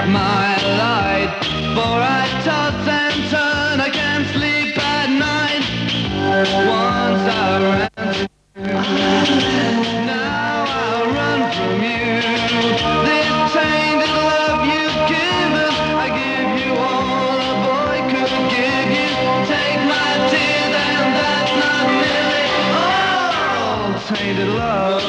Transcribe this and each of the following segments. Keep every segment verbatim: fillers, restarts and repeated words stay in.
my light. For I toss and turn, I can't sleep at night. Once I ran to you, now I run from you. This tainted love you've given, I give you all a boy could give you. Take my tears and that's not nearly all. Tainted love,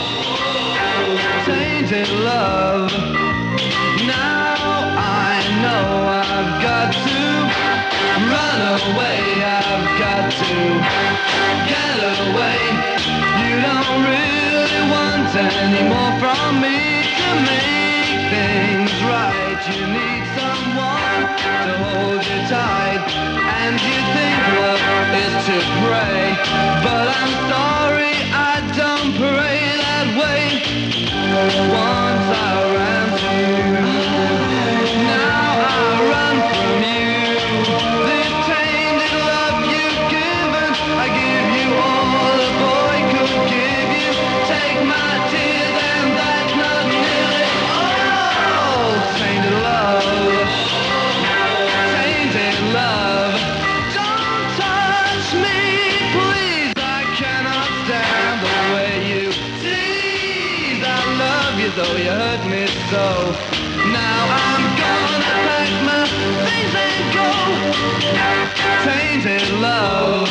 tainted love. Now I know I've got to run away, I've got to get away. You don't really want any more from me to make things right. You need someone to hold you tight, and you think love is to pray, but I'm sorry I don't pray that way. Once I ran to you, now I run from you. This tainted love you've given, I give you all a boy could give you. Take my tears and that's not nearly all. Tainted love, tainted love. Don't touch me, please, I cannot stand the way you tease. I love you though you hurt me so. Now I'm gonna pack my things and go. Tainted love,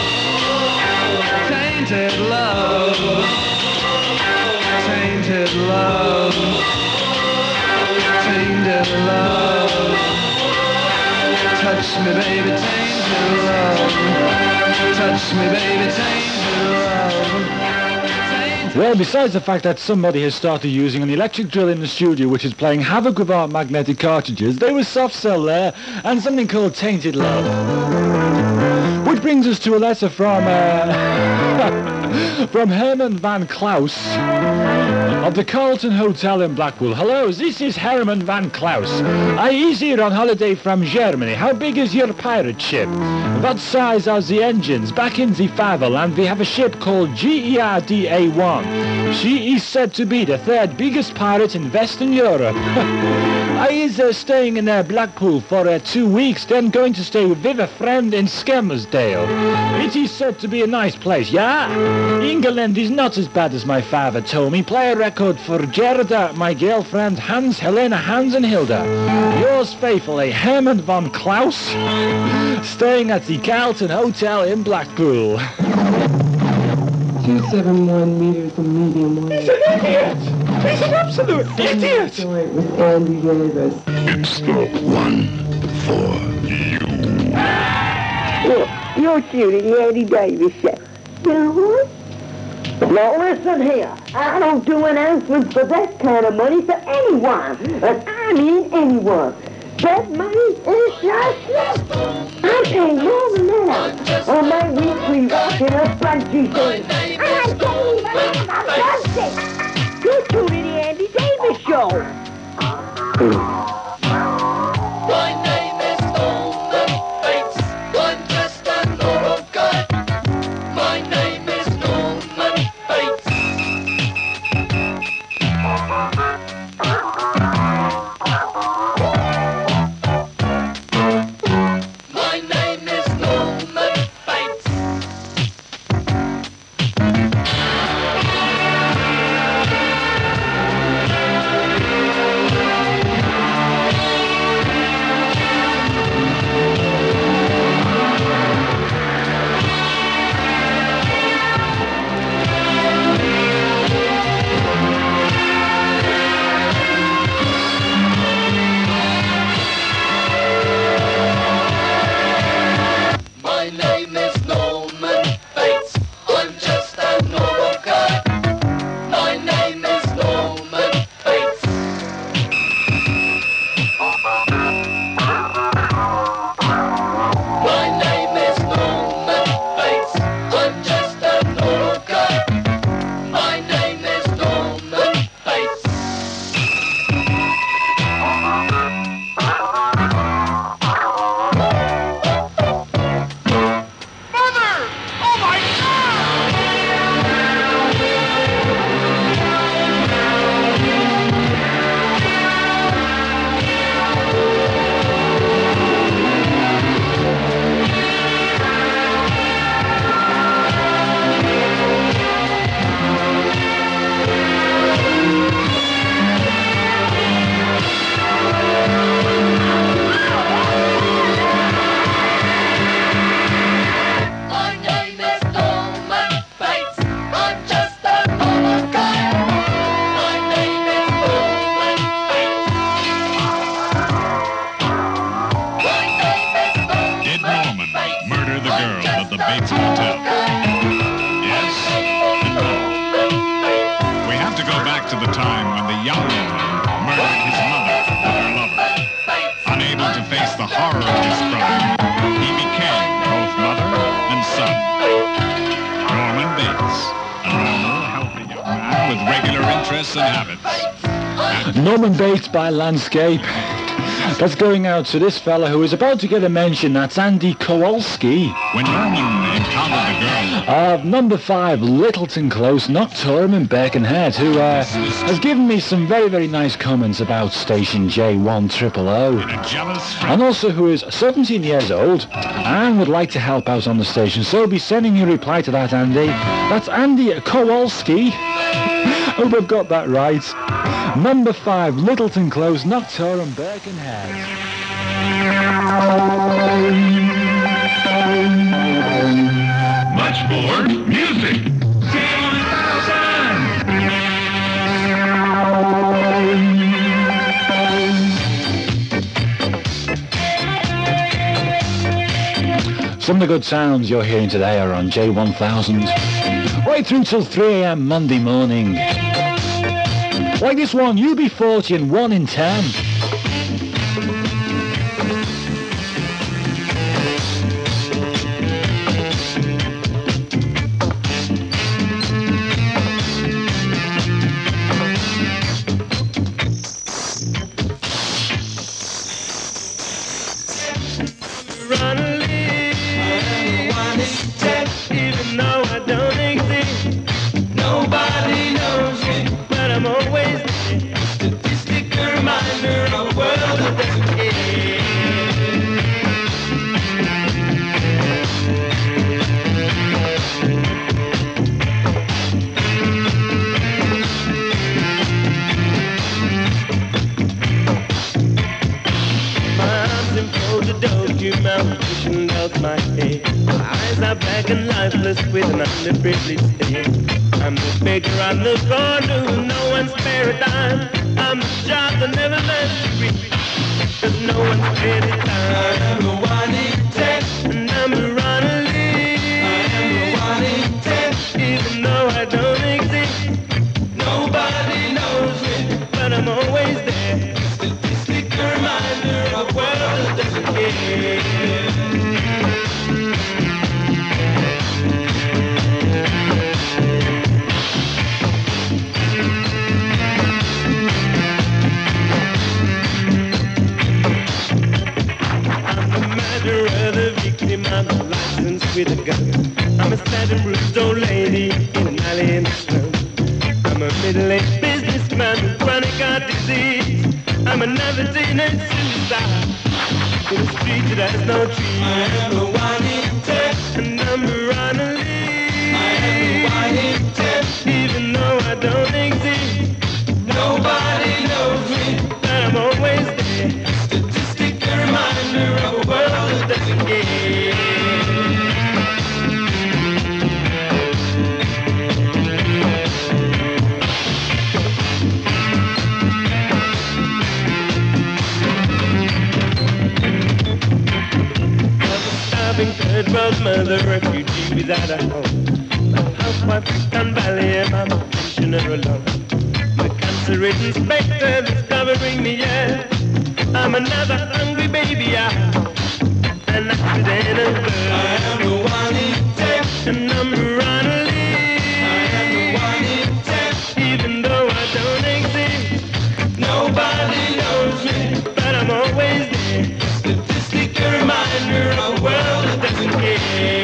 tainted love, tainted love, tainted love. Touch me, baby, tainted love. Touch me, baby, tainted love. Well, besides the fact that somebody has started using an electric drill in the studio which is playing havoc with our magnetic cartridges, there was Soft Cell there and something called Tainted Love. Which brings us to a letter from uh, from Herman Van Klaus of the Carlton Hotel in Blackpool. Hello, this is Herman Van Klaus. I is here on holiday from Germany. How big is your pirate ship? What size are the engines? Back in the Fatherland we have a ship called G E R D A one. She is said to be the third biggest pirate in Western Europe. I is uh, staying in uh, Blackpool for uh, two weeks, then going to stay with a friend in Skelmersdale. It is said to be a nice place, yeah? England is not as bad as my father told me. Play a record for Gerda, my girlfriend, Hans, Helena, Hans and Hilda. Yours faithfully, Herman Van Klaus, staying at the Carlton Hotel in Blackpool. two seventy-one meters of medium wave. He's an idiot! He's an absolute idiot! With Andy Davis. Extra one for you. Look, you're shooting the Andy Davis show. You know what? Now listen here. I don't do announcements for that kind of money for anyone. And I mean anyone. That money is just I pay more than that on my weekly rockin' up Frenchie thing. And I can't even have a Frenchie. You're tuning the Andy Davis show. My name is Norman Bates. I'm just a normal guy. My name is Norman Bates. My name is Norman Bates. Bates Motel. Yes and no. We have to go back to the time when the young man murdered his mother with her lover. Unable to face the horror of his crime, he became both mother and son. Norman Bates, a normal, healthy young man with regular interests and habits. Norman Bates by Landscape. That's going out to this fella who is about to get a mention. That's Andy Kowalski. When Norman encountered the girl Of number five, Littleton Close, Noctorum in Birkenhead, who uh, has given me some very, very nice comments about station J one triple O. in a jealous friend, And also who is seventeen years old and would like to help out on the station. So be sending your reply to that, Andy. That's Andy Kowalski. Hope I've got that right. Number five, Littleton Close, Noctorum, Birkenhead. Much more music. Some of the good sounds you're hearing today are on J one thousand. Right through till three a.m. Monday morning. Like this one, U B forty and one in ten. With an underprivileged state, I'm the baker on the corner who no one spare a dime. I'm the job that never learns to reach, 'cause no one's paid the time. I am the one in ten, and I'm a runner lead. I am the one in ten, even though I don't exist. Nobody knows me, but I'm always there. Statistic reminder of world that doesn't care. I'm a license with a gun. I'm a sad and bruised old lady in an alley in the slum. I'm a middle-aged businessman with chronic heart disease. I'm another teenage suicide in a street that has no trees. I am the one in ten, and I'm a runner lead. I am the one in ten, even though I don't exist. Nobody knows me, but I'm always there. Statistic, a reminder of a world that doesn't care. Third-world mother, refugee without a home. My housewife from Valley and I'm a pensioner alone. My cancer-ridden spectre that's covering me, yeah. I'm another hungry baby, yeah. An accidental bird. I am the one in ten, and I'm a runner lead. I am the one in ten, even though I don't exist. Nobody knows me, but I'm always there. Statistic, a reminder of a world that doesn't care.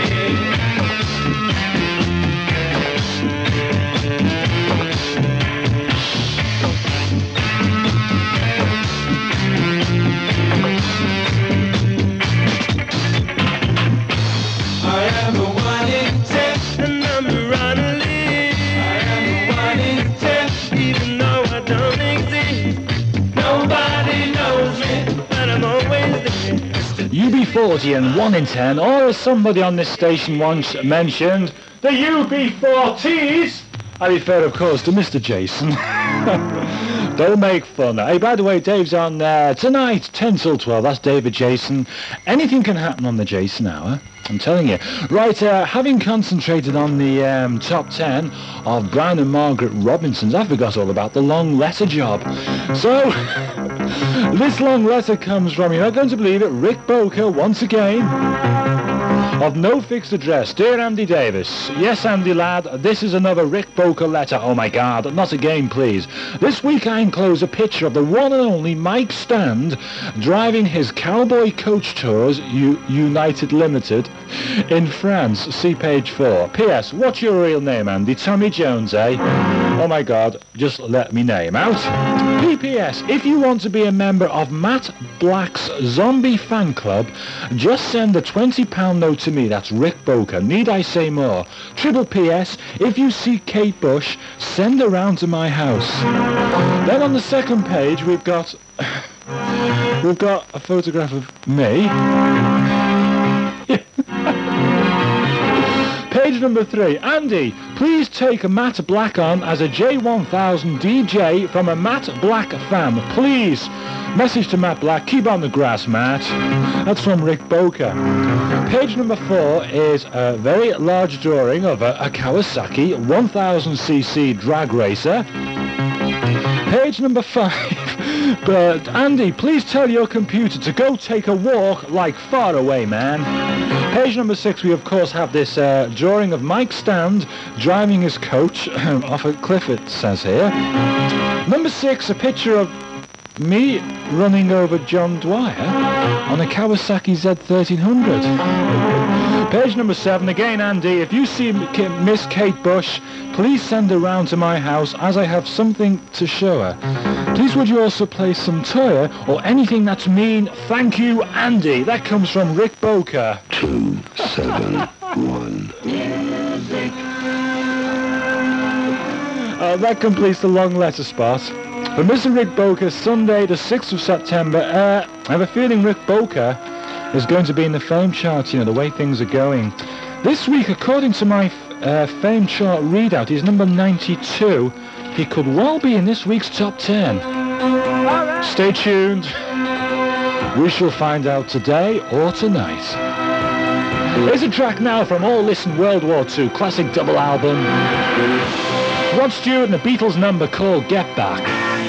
I am the one in ten, and I'm a runner lead. I am the one in ten, even though I don't exist. Nobody knows me, but I'm always there. U B forty and one in ten, or as somebody on this station once mentioned, the U B forties I refer, of course, to Mister Jason. Don't make fun. Hey, by the way, Dave's on uh, tonight, ten till twelve. That's David Jason. Anything can happen on the Jason Hour. I'm telling you. Right, uh, having concentrated on the um, top ten of Brian and Margaret Robinson's, I forgot all about the long letter job. So, this long letter comes from, you're not going to believe it, Rick Boker once again. Of no fixed address. Dear Andy Davis. Yes, Andy lad, this is another Rick Boker letter. Oh my God, not again, please. This week I enclose a picture of the one and only Mike Stand driving his Cowboy Coach Tours U- United Limited in France. See page four. P S. What's your real name, Andy? Tommy Jones, eh? Oh my God, just let me name out. P P S. If you want to be a member of Matt Black's Zombie Fan Club, just send a twenty pound note to me. That's Rick Boker. Need I say more? Triple P S. If you see Kate Bush, send her round to my house. Then on the second page we've got we've got a photograph of me. Page number three. Andy, please take Matt Black on as a J one thousand D J from a Matt Black fan. Please. Message to Matt Black. Keep on the grass, Matt. That's from Rick Boker. Page number four is a very large drawing of a, a Kawasaki one thousand c c drag racer. Page number five. But Andy, please tell your computer to go take a walk like far away, man. Page number six, we of course have this uh, drawing of Mike Stand driving his coach off a cliff, it says here. Number six, a picture of me running over John Dwyer on a Kawasaki Z thirteen hundred. Page number seven, again Andy, if you see Miss Kate Bush, please send her round to my house as I have something to show her. Please would you also play some Toya or anything that's mean? Thank you, Andy. That comes from Rick Boker. Two, seven, one. Uh, that completes the long letter spot. For Mister Rick Boker, Sunday the sixth of September. Uh, I have a feeling Rick Boker is going to be in the fame charts, you know, the way things are going. This week, according to my uh, fame chart readout, he's number ninety-two. He could well be in this week's top ten. Right. Stay tuned. We shall find out today or tonight. Here's a track now from All Listen World War Two, classic double album. Rod Stewart and the Beatles number called Get Back.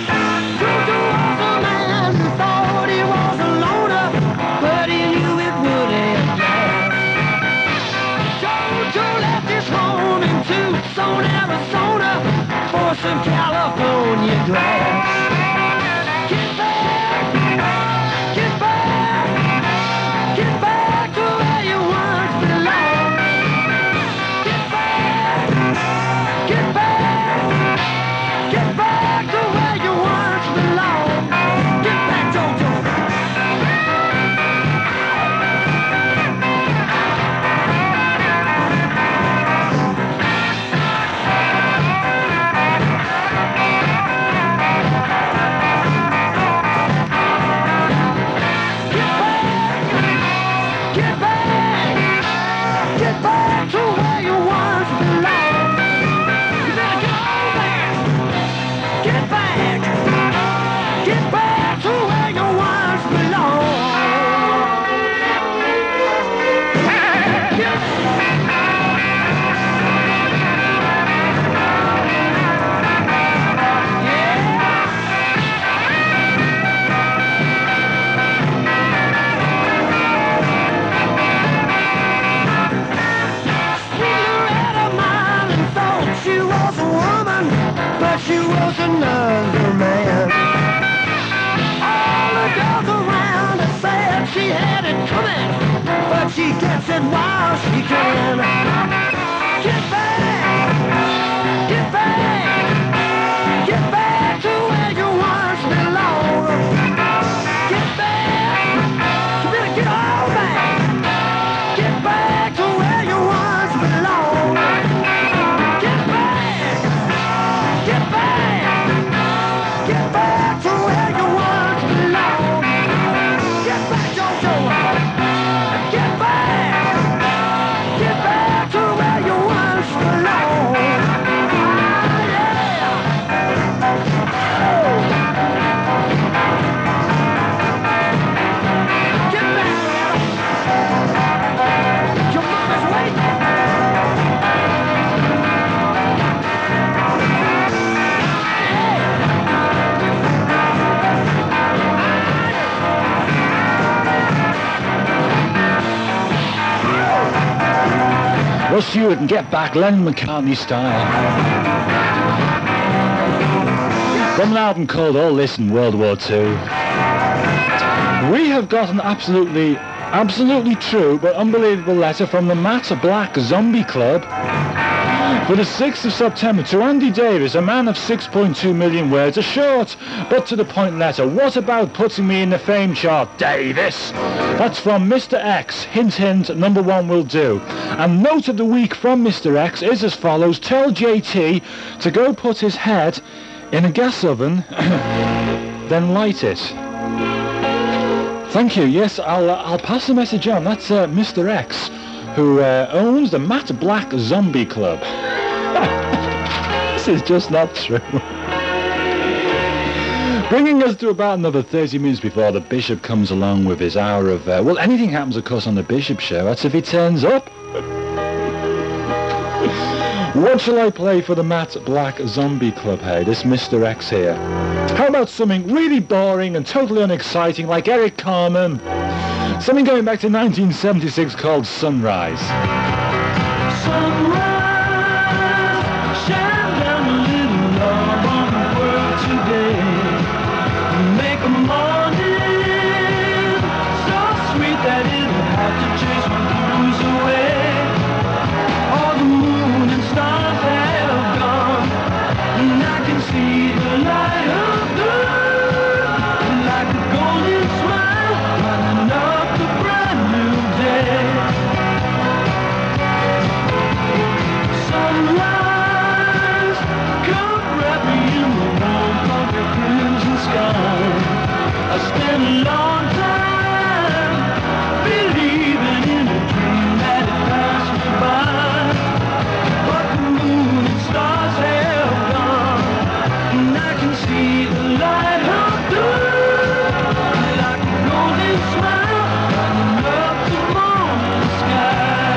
Tucson, Arizona, for some California glass. Get back, get back, get back to where you once belonged. Get back, get back, get back to where you once belonged. Get back, Jojo. She was another man. All the girls around her said she had it coming, but she gets it while she can. Get back, get back, get back to where you once belonged. Get back, you better get all back. Get back to where you once belonged. Get back, get back, get back to where you once belonged. Get back, Jojo. Get back, Ross Stewart and Get Back, Lennon McCartney style. From an album called All This in World War Two. We have got an absolutely, absolutely true but unbelievable letter from the Matt Black Zombie Club for the sixth of September to Andy Davis, a man of six point two million words, a short but to the point letter. What about putting me in the fame chart, Davis? That's from Mister X. Hint, hint, number one will do. And note of the week from Mister X is as follows. Tell J T to go put his head in a gas oven, then light it. Thank you. Yes, I'll uh, I'll pass the message on. That's uh, Mister X, who uh, owns the Matt Black Zombie Club. This is just not true. Bringing us to about another thirty minutes before the Bishop comes along with his hour of... Uh, well, anything happens, of course, on the Bishop show. That's if he turns up. What shall I play for the Matt Black Zombie Club, hey? This Mister X here. How about something really boring and totally unexciting like Eric Carmen? Something going back to nineteen seventy-six called Sunrise. Sunrise, shine down a little love on the world today. Make a morning so sweet that it'll have to chase my blues away. All the moon and stars have gone, and I can see the light of dawn, like a golden smile lighting up the brand new day. Sunrise, come wrap me in the warmth of your crimson sky. I spent a long time believing in a dream that it passed me by, but the moon and stars have gone, and I can see the light of dawn, like a golden smile lighting up the morning sky.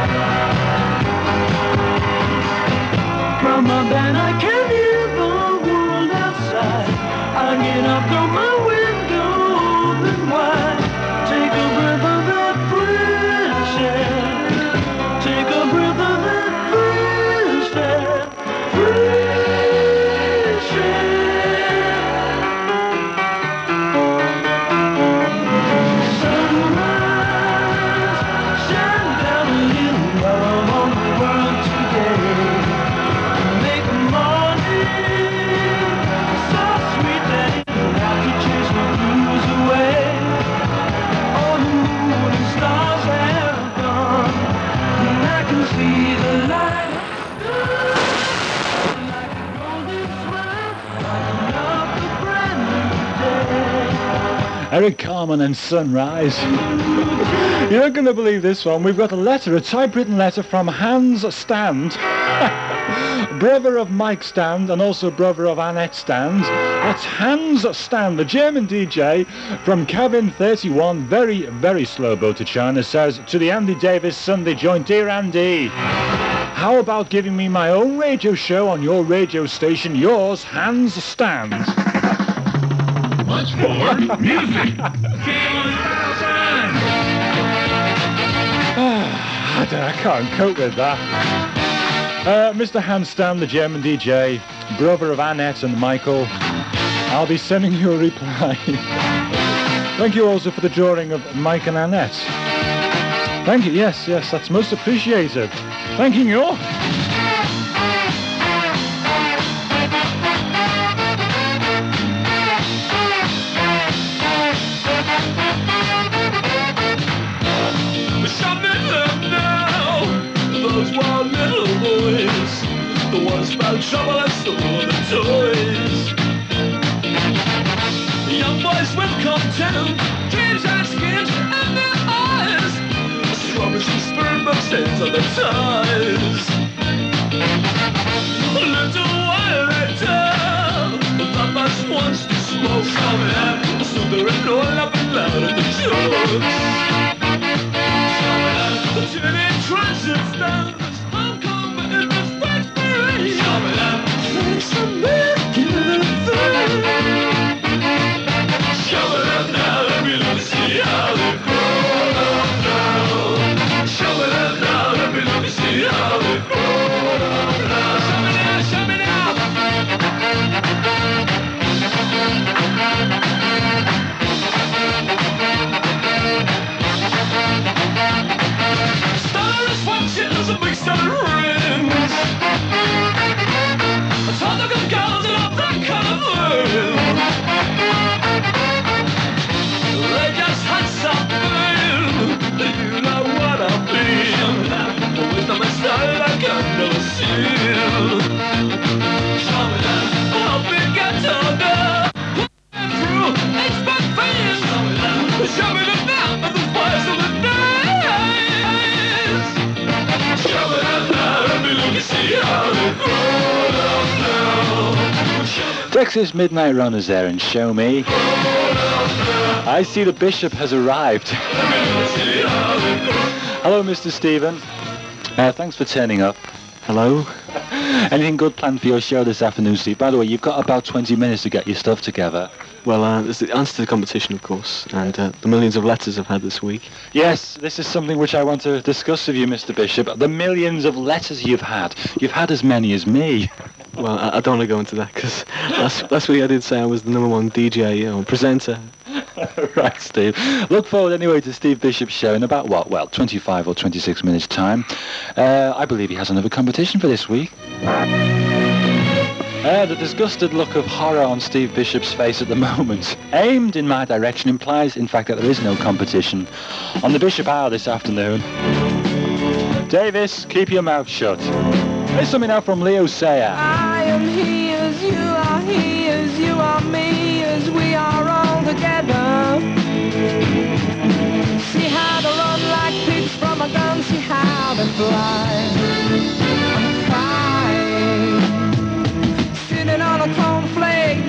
From my bed I can hear the world outside. I get up, throw my window open wide. Take a breath of that fresh air. Take a breath of that fresh air. Fresh air. Sunrise, shine down a little love on the world today. Make a morning so sweet that it'll have to chase my blues away. All the moon and stars have gone, and I can see the light like a golden smile lighting up the brand new day. Eric Carmen and Sunrise. You're not going to believe this one. We've got a letter, a typewritten letter from Hans Stand, brother of Mike Stand and also brother of Annette Stand. That's Hans Stand, the German D J from Cabin thirty-one, very, very slow boat to China, says to the Andy Davis Sunday joint, Dear Andy, how about giving me my own radio show on your radio station, yours, Hans Stand? Much more music. I, don't, I can't cope with that. Uh, Mister Hanstam, the German D J, brother of Annette and Michael, I'll be sending you a reply. Thank you also for the drawing of Mike and Annette. Thank you, yes, yes, that's most appreciated. Thanking you all. The ones about trouble and stole the toys. Young boys with contempt, dreams and skins in their eyes. Strawberries and sperm books ends on their ties. A little while later, Papa's wants to smoke some air, so they're all up and loud at the jokes. The turning transit stars. See how Texas Midnight Runners there and Show Me. I see the Bishop has arrived. Hello, Mister Stephen. Uh, thanks for turning up. Hello. Anything good planned for your show this afternoon, Steve? By the way, you've got about twenty minutes to get your stuff together. Well, uh, there's the answer to the competition, of course, and uh, the millions of letters I've had this week. Yes, this is something which I want to discuss with you, Mister Bishop. The millions of letters you've had. You've had as many as me. Well, I, I don't want to go into that, because last, last week I did say I was the number one D J, you know, presenter. Right, Steve. Look forward anyway to Steve Bishop's show in about, what, well, twenty-five or twenty-six minutes' time. Uh, I believe he has another competition for this week. Uh, the disgusted look of horror on Steve Bishop's face at the moment, aimed in my direction, implies, in fact, that there is no competition on the Bishop Hour this afternoon. Davis, keep your mouth shut. Here's something now from Leo Sayer. I am he as you are, he as you are, me as we are all together. See how they run like pigs from a gun, see how they fly. I'm crying, sitting on a cornflake,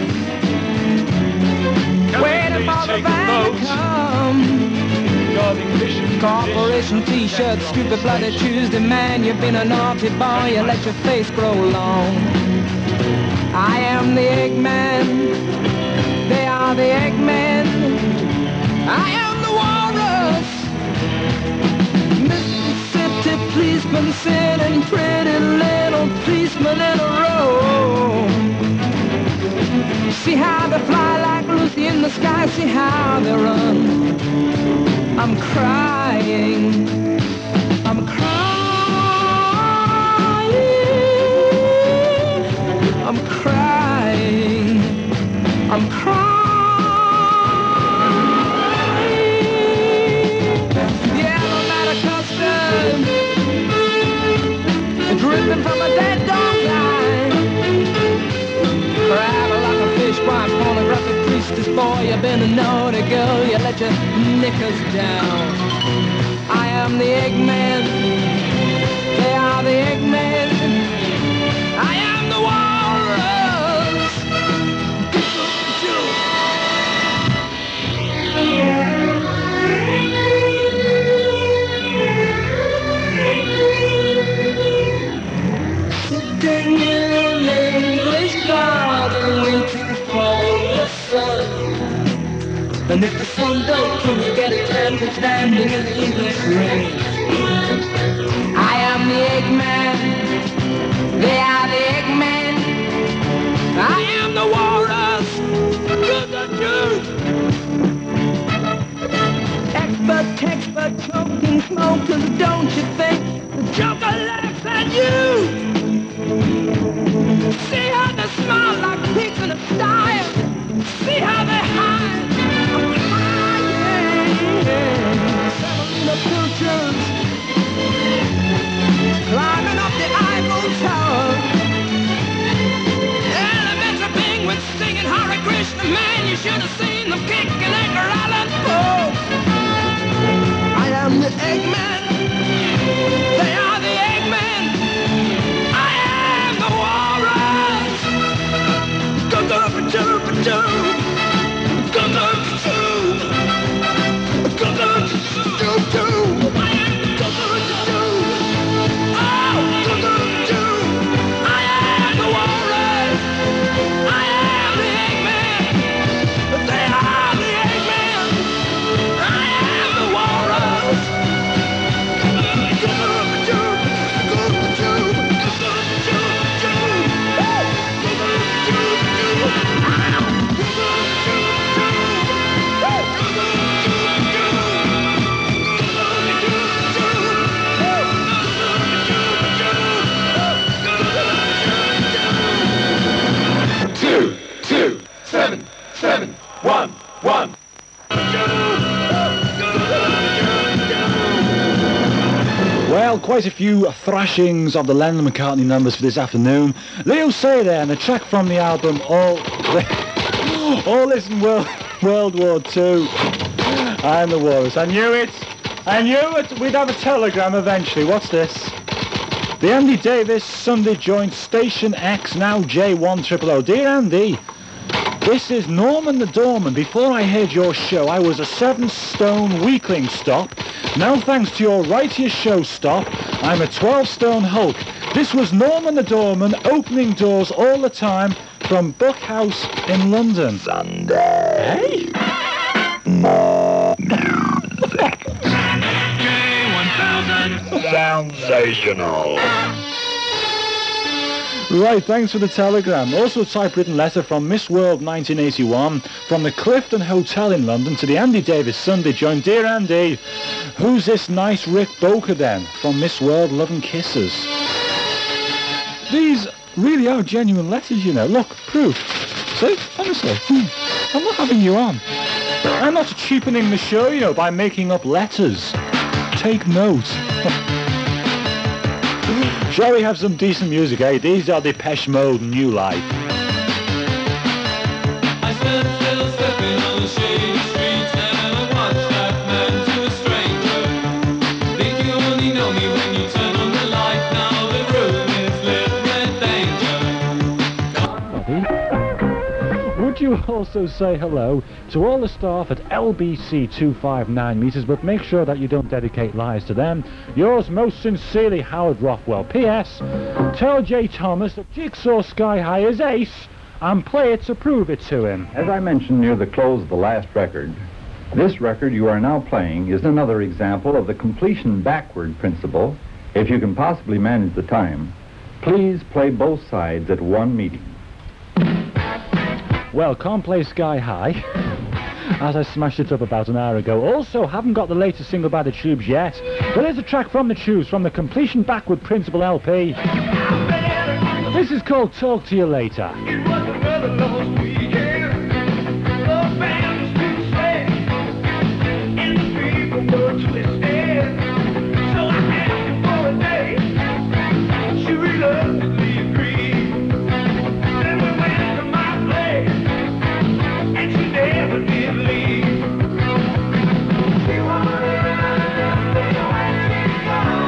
waiting for the van to come. Corporation t-shirt, stupid bloody Tuesday man. You've been a naughty boy, you let your face grow long. I am the Eggman, they are the Eggmen. I am the walrus, Mississippi policeman sitting pretty little policemen in a row. See how they fly like Lucy in the sky, see how they run. I'm crying, I'm crying, I'm crying, I'm crying. Yellow matter custard, dripping from a dead dog line. Travel like a fish wife, pornographic priestess boy. You've been a naughty girl, you let your knickers down. I am the Eggman, they are the Eggmen. I am the walrus. Sitting in an English garden waiting for the sun. And if the sun don't come, you get a chance of standing in the English rain. I am the Eggman, they are the Eggmen. I am the walrus, good the truth. Expert, expert, choking smokers, don't you think the Joker laughs at you? See how they smile like pigs in a sty. See how they hide. I'm crying. Semolina pilchards climbing up the Eiffel Tower. Elementary penguins singing Hare Krishna. Man, you should have seen them kicking Edgar Allan Poe. I am the Eggman. They are the Eggmen. I am the walrus. Go go for two for two. Go go for two. Go go for two two. I am the go go for two. Oh, go go for two. I am the walrus. I am the Eggman. They are the Eggmen. I am the walrus. Go go for two. Go for two. Go go for two. Two. Go go for two. Two. I am go go for two. Two. Go go for two. Two, two, seven, seven, one, one. Well, quite a few thrashings of the Lennon McCartney numbers for this afternoon. Leo Sayer there, and a track from the album All All Listen World, World War Two. I'm the Walrus. I knew it. I knew it. We'd have a telegram eventually. What's this? The Andy Davis Sunday joint Station X, now J one triple O. Dear Andy, This is Norman the Doorman. Before I heard your show, I was a seven-stone weakling stop. Now, thanks to your righteous show stop, I'm a twelve-stone hulk. This was Norman the Doorman opening doors all the time from Buck House in London. Sunday. Hey? Sensational. Right, thanks for the telegram. Also a typewritten letter from Miss World nineteen eighty-one from the Clifton Hotel in London to the Andy Davis Sunday joint. Dear Andy, who's this nice Rick Boker then? From Miss World, love and kisses. These really are genuine letters, you know. Look, proof. See? Honestly. Hmm. I'm not having you on. I'm not cheapening the show, you know, by making up letters. Take note. Shall we have some decent music, eh? These are Depeche Mode, New Life. I stand still stepping on the shady streets and I watch that man to a stranger. Think you only know me when you turn on the light. Now the room is lit with danger. Would you also say hello to all the staff at L B C two fifty-nine meters, but make sure that you don't dedicate lies to them. Yours most sincerely, Howard Rothwell. P S. Tell Jay Thomas that Jigsaw Sky High is ace and play it to prove it to him. As I mentioned near the close of the last record, this record you are now playing is another example of the completion backward principle. If you can possibly manage the time, please play both sides at one meeting. Well, can't play Sky High, as I smashed it up about an hour ago. Also, haven't got the latest single by the Tubes yet. But here's a track from the Tubes from the Completion Backward Principle L P. This is called Talk to You Later.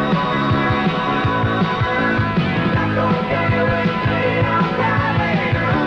Later.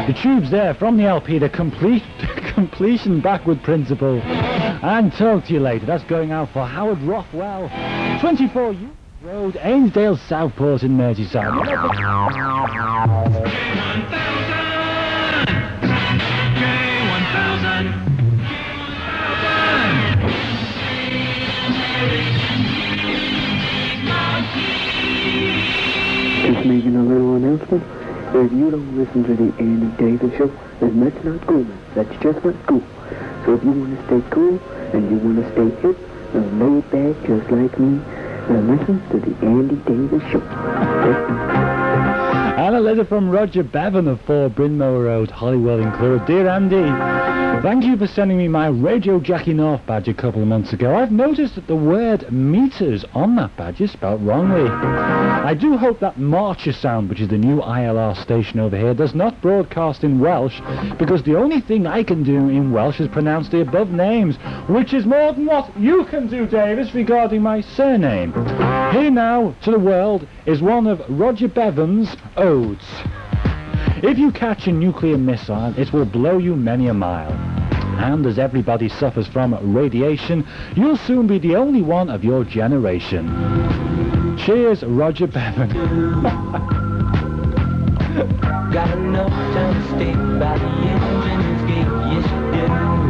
The tunes there from the L P, the complete completion backward principle. And talk to you later. That's going out for Howard Rothwell. twenty-four York Road, Ainsdale, Southport in Merseyside. Just making a little announcement. If you don't listen to the Andy Davis Show, then that's not cool. That's just not cool. So if you want to stay cool and you want to stay hip and laid back just like me, then listen to the Andy Davis Show. And a letter from Roger Bevan of four Brynmore Road, Holywell included. Dear Andy, thank you for sending me my Radio Jackie North badge a couple of months ago. I've noticed that the word meters on that badge is spelt wrongly. I do hope that Marcher Sound, which is the new I L R station over here, does not broadcast in Welsh, because the only thing I can do in Welsh is pronounce the above names, which is more than what you can do, Davis, regarding my surname. Here now, to the world, is one of Roger Bevan's odes. If you catch a nuclear missile, it will blow you many a mile. And as everybody suffers from radiation, you'll soon be the only one of your generation. Cheers, Roger Bevan. Got enough time to stay by the engine's gate, yes you do.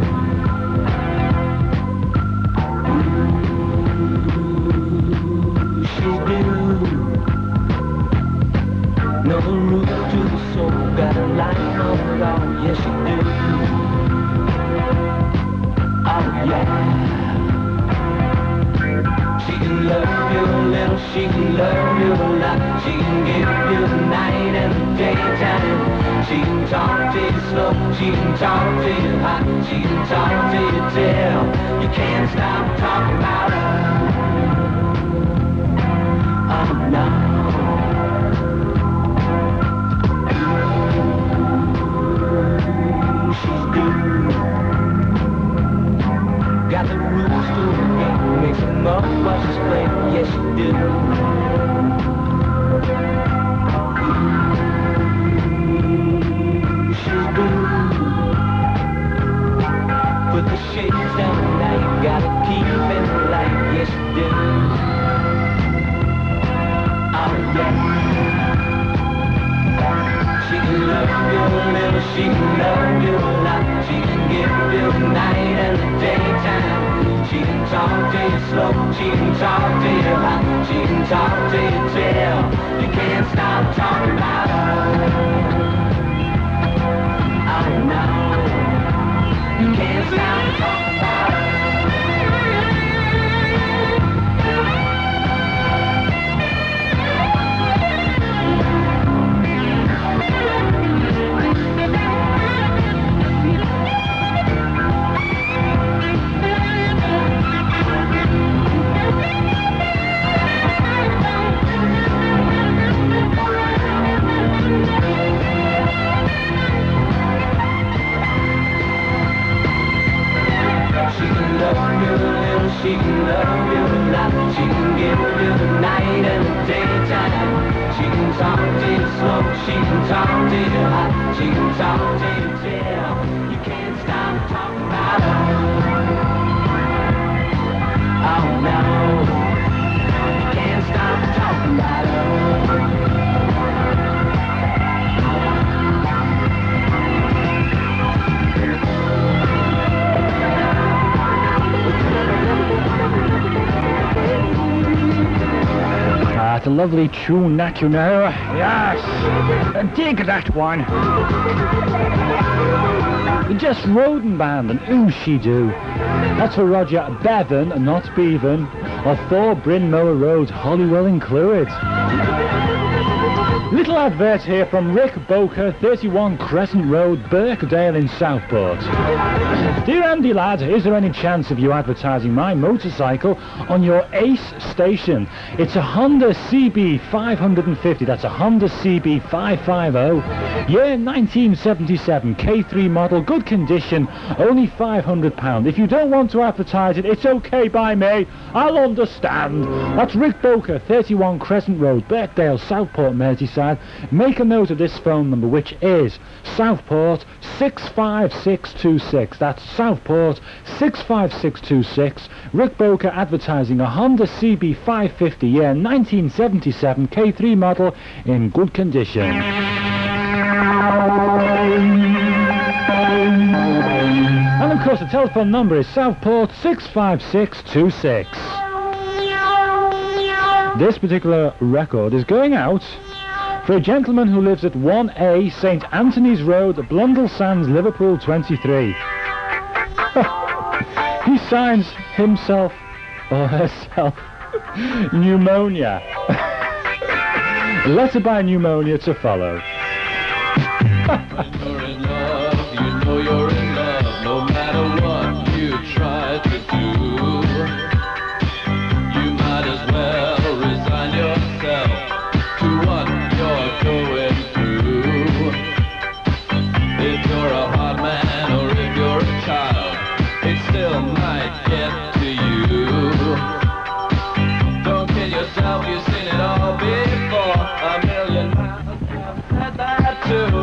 She do. No route to the soul, got a line on it all, yes you do. Oh yeah. She can love you a little, she can love you a lot. She can give you the night and the daytime. She can talk to you slow, she can talk to you hot. She can talk to you till you can't stop talking about her. Oh no. She's good. Got the rules to the game, makes them up while she's playing, yes she do. She's good. Put the shades down tonight, gotta keep in the light, yes she do. Oh yeah. She can love you a little, she can love you a lot. She can give you the night and the daytime. She can talk to you slow, she can talk to you hot. She can talk to you till you can't stop talking about her. Oh no, you can't stop talking about her. She can love you a lot. She can give you the night and the daytime. She can talk to you slow. She can talk to you hot. She can talk to you till you can't stop talking about her. Oh no, you can't stop talking about her. That's a lovely tune, that you know. Yes! Dig that one. The Jess Roden Band and Ooh She Do. That's for Roger Bevan, not Bevan, of four Brynmore Road, Holywell in Clwyd. Little advert here from Rick Boker, thirty-one Crescent Road, Birkdale in Southport. Dear Andy lad, is there any chance of you advertising my motorcycle on your Ace station? It's a Honda C B five fifty, that's a Honda C B five fifty, year nineteen seventy-seven, K three model, good condition, only five hundred pounds. If you don't want to advertise it, it's okay by me, I'll understand. That's Rick Boker, thirty-one Crescent Road, Birkdale, Southport, Merseyside. sad, make a note of this phone number, which is Southport six five six two six. That's Southport six five six two six. Rick Boker advertising a Honda C B five fifty, year nineteen seventy-seven, K three model in good condition. And of course the telephone number is Southport six five six two six. This particular record is going out for a gentleman who lives at one A Saint Anthony's Road, Blundell Sands, Liverpool twenty-three. He signs himself or herself Pneumonia. Letter by Pneumonia to follow. When you're in love, you know you're in love, no matter what you try to do. You might as well resign yourself to what you're going through. If you're a hard man or if you're a child, it still might get to you. Don't kid yourself, you've seen it all before. A million miles have said that too.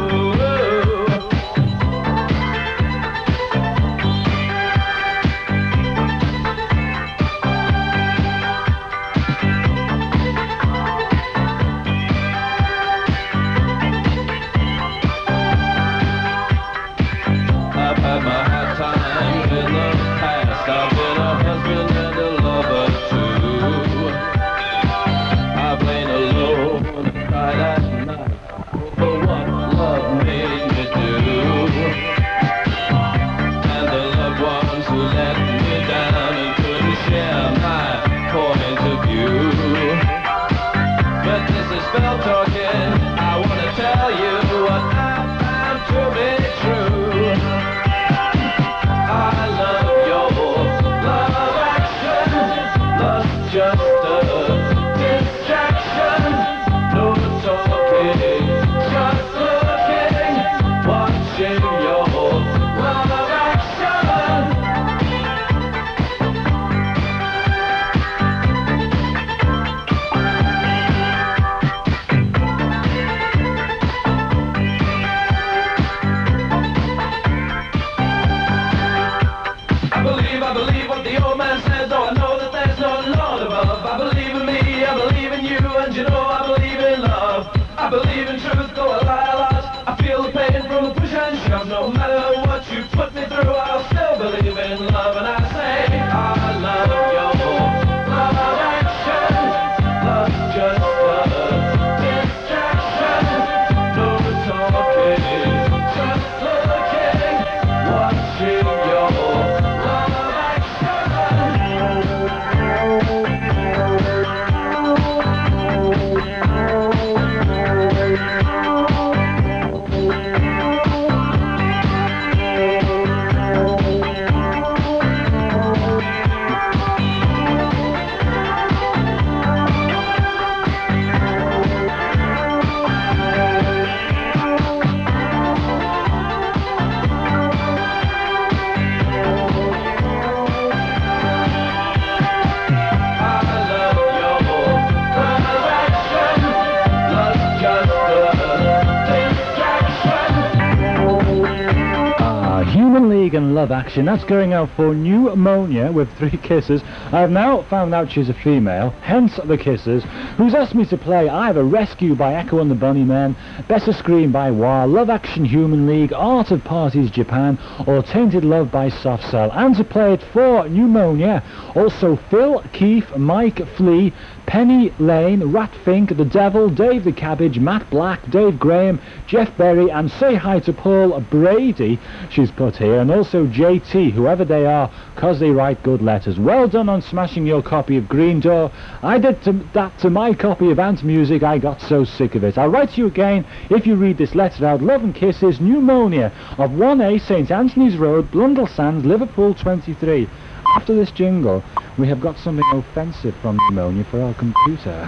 And Love Action, that's going out for Pneumonia with three kisses. I've now found out she's a female, hence the kisses, who's asked me to play either Rescue by Echo and the Bunnymen, Better Scream by Wah, Love Action Human League, Art of Parties Japan, or Tainted Love by Soft Cell, and to play it for Pneumonia, also Phil, Keith, Mike, Flea, Penny Lane, Rat Fink, The Devil, Dave the Cabbage, Matt Black, Dave Graham, Jeff Berry, and say hi to Paul Brady, she's put here, and also J T, whoever they are, cause they write good letters. Well done on smashing your copy of Green Door. I did to, that to my copy of Ant Music, I got so sick of it. I'll write to you again if you read this letter out. Love and Kisses, Pneumonia, of one A Saint Anthony's Road, Blundell Sands, Liverpool twenty-three. After this jingle, we have got something offensive from Pneumonia for our computer.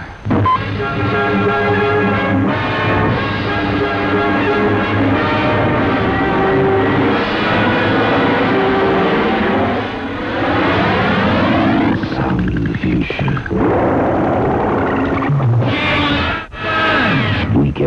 Sound of the future. Weekend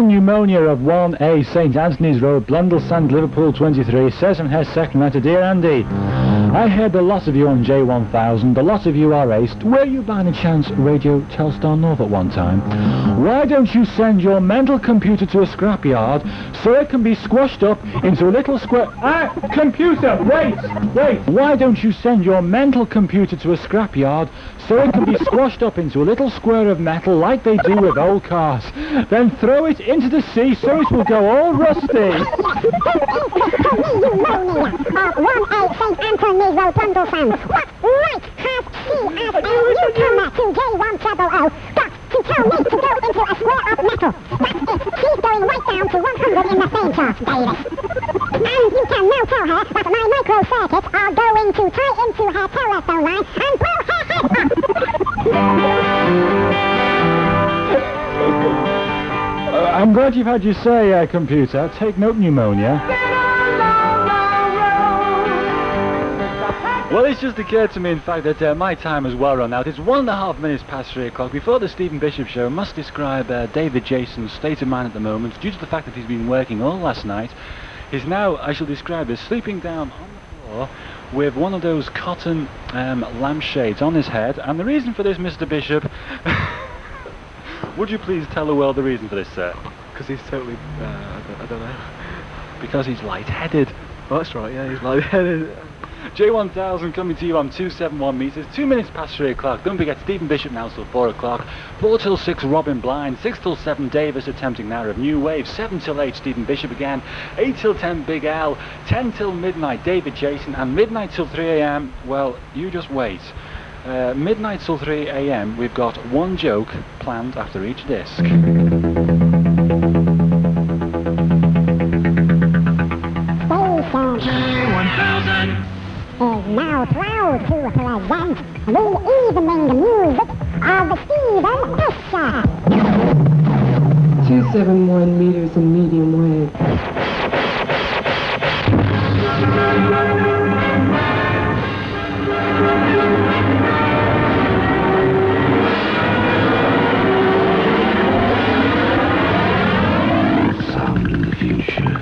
Pneumonia of one A St Anthony's Road, Blundellsand, Liverpool twenty-three, says from her second letter, Dear Andy, I heard a lot of you on J one thousand, a lot of you are aced. Were you by any chance Radio Telstar North at one time? Why don't you send your mental computer to a scrapyard so it can be squashed up into a little square... Ah, computer, wait, wait. Why don't you send your mental computer to a scrapyard so it can be squashed up into a little square of metal like they do with old cars? Then throw it into the sea so it will go all rusty. Saint Anthony's Road, Blundellsand. What right has she as a newcomer to J one hundred got to tell me to go into a square of metal? That's it. She's going right down to one hundred in the same class, Davis. And you can now tell her that my micro-circuits are going to tie into her telephone line and blow her head uh, I'm glad you've had your say, uh, computer. Take note, Pneumonia. Well, it's just occurred to me, in fact, that uh, my time has well run out. It's one and a half minutes past three o'clock. Before the Stephen Bishop Show, I must describe uh, David Jason's state of mind at the moment. Due to the fact that he's been working all last night, he's now, I shall describe as sleeping down on the floor with one of those cotton um, lampshades on his head. And the reason for this, Mister Bishop, would you please tell the world the reason for this, sir? Because he's totally, uh, I, don't, I don't know. Because he's lightheaded. Oh, that's right, yeah, he's lightheaded. J one thousand coming to you on two seventy-one metres, two minutes past three o'clock. Don't forget Stephen Bishop now till four o'clock. four till six Robin Blind, six till seven Davis attempting narrative New Wave, seven till eight Stephen Bishop again, eight till ten Big Al, ten till midnight David Jason, and midnight till three a m, well, you just wait. Uh, midnight till three a m we've got one joke planned after each disc. Is now proud to present the evening music of Stephen Bishop. two seventy-one meters in medium wave. Sound of the future.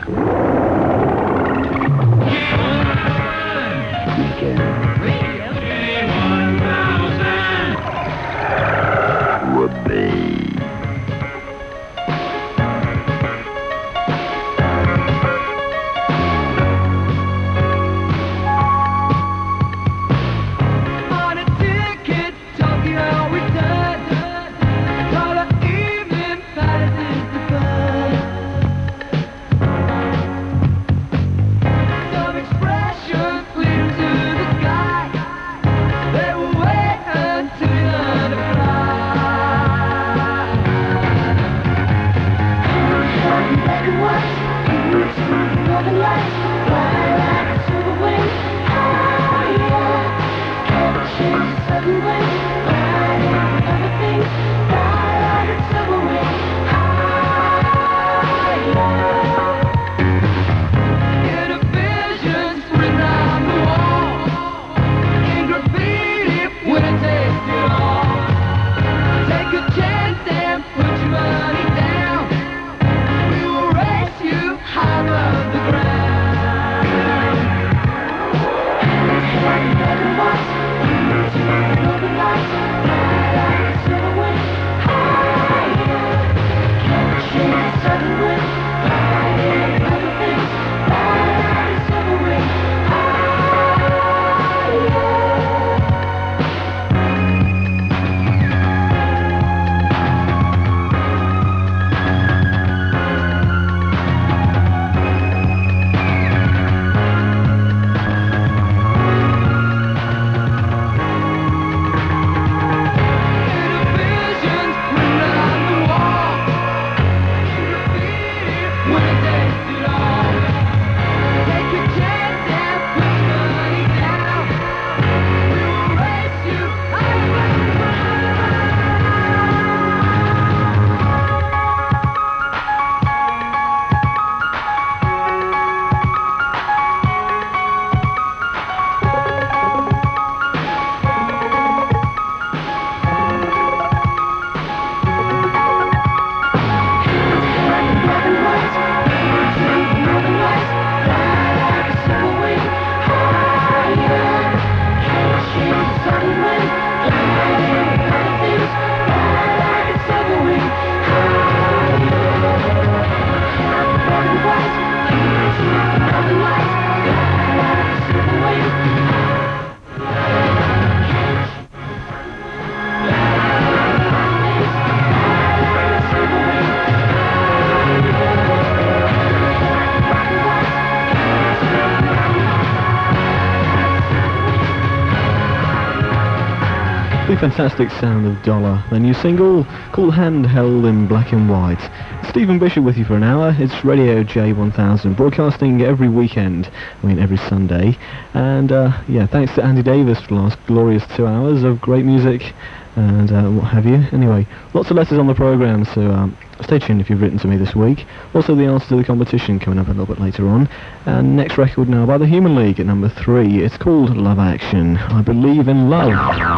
The fantastic sound of Dollar, their new single called Handheld in Black and White. Stephen Bishop with you for an hour. It's Radio J one thousand, broadcasting every weekend, I mean every Sunday. And uh, yeah, thanks to Andy Davis for the last glorious two hours of great music and uh, what have you. Anyway, lots of letters on the programme, so um, stay tuned if you've written to me this week. Also the answer to the competition coming up a little bit later on. And next record now by the Human League at number three. It's called Love Action. I Believe in Love.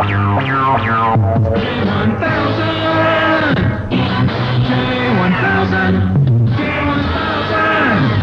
one thousand J one thousand J one thousand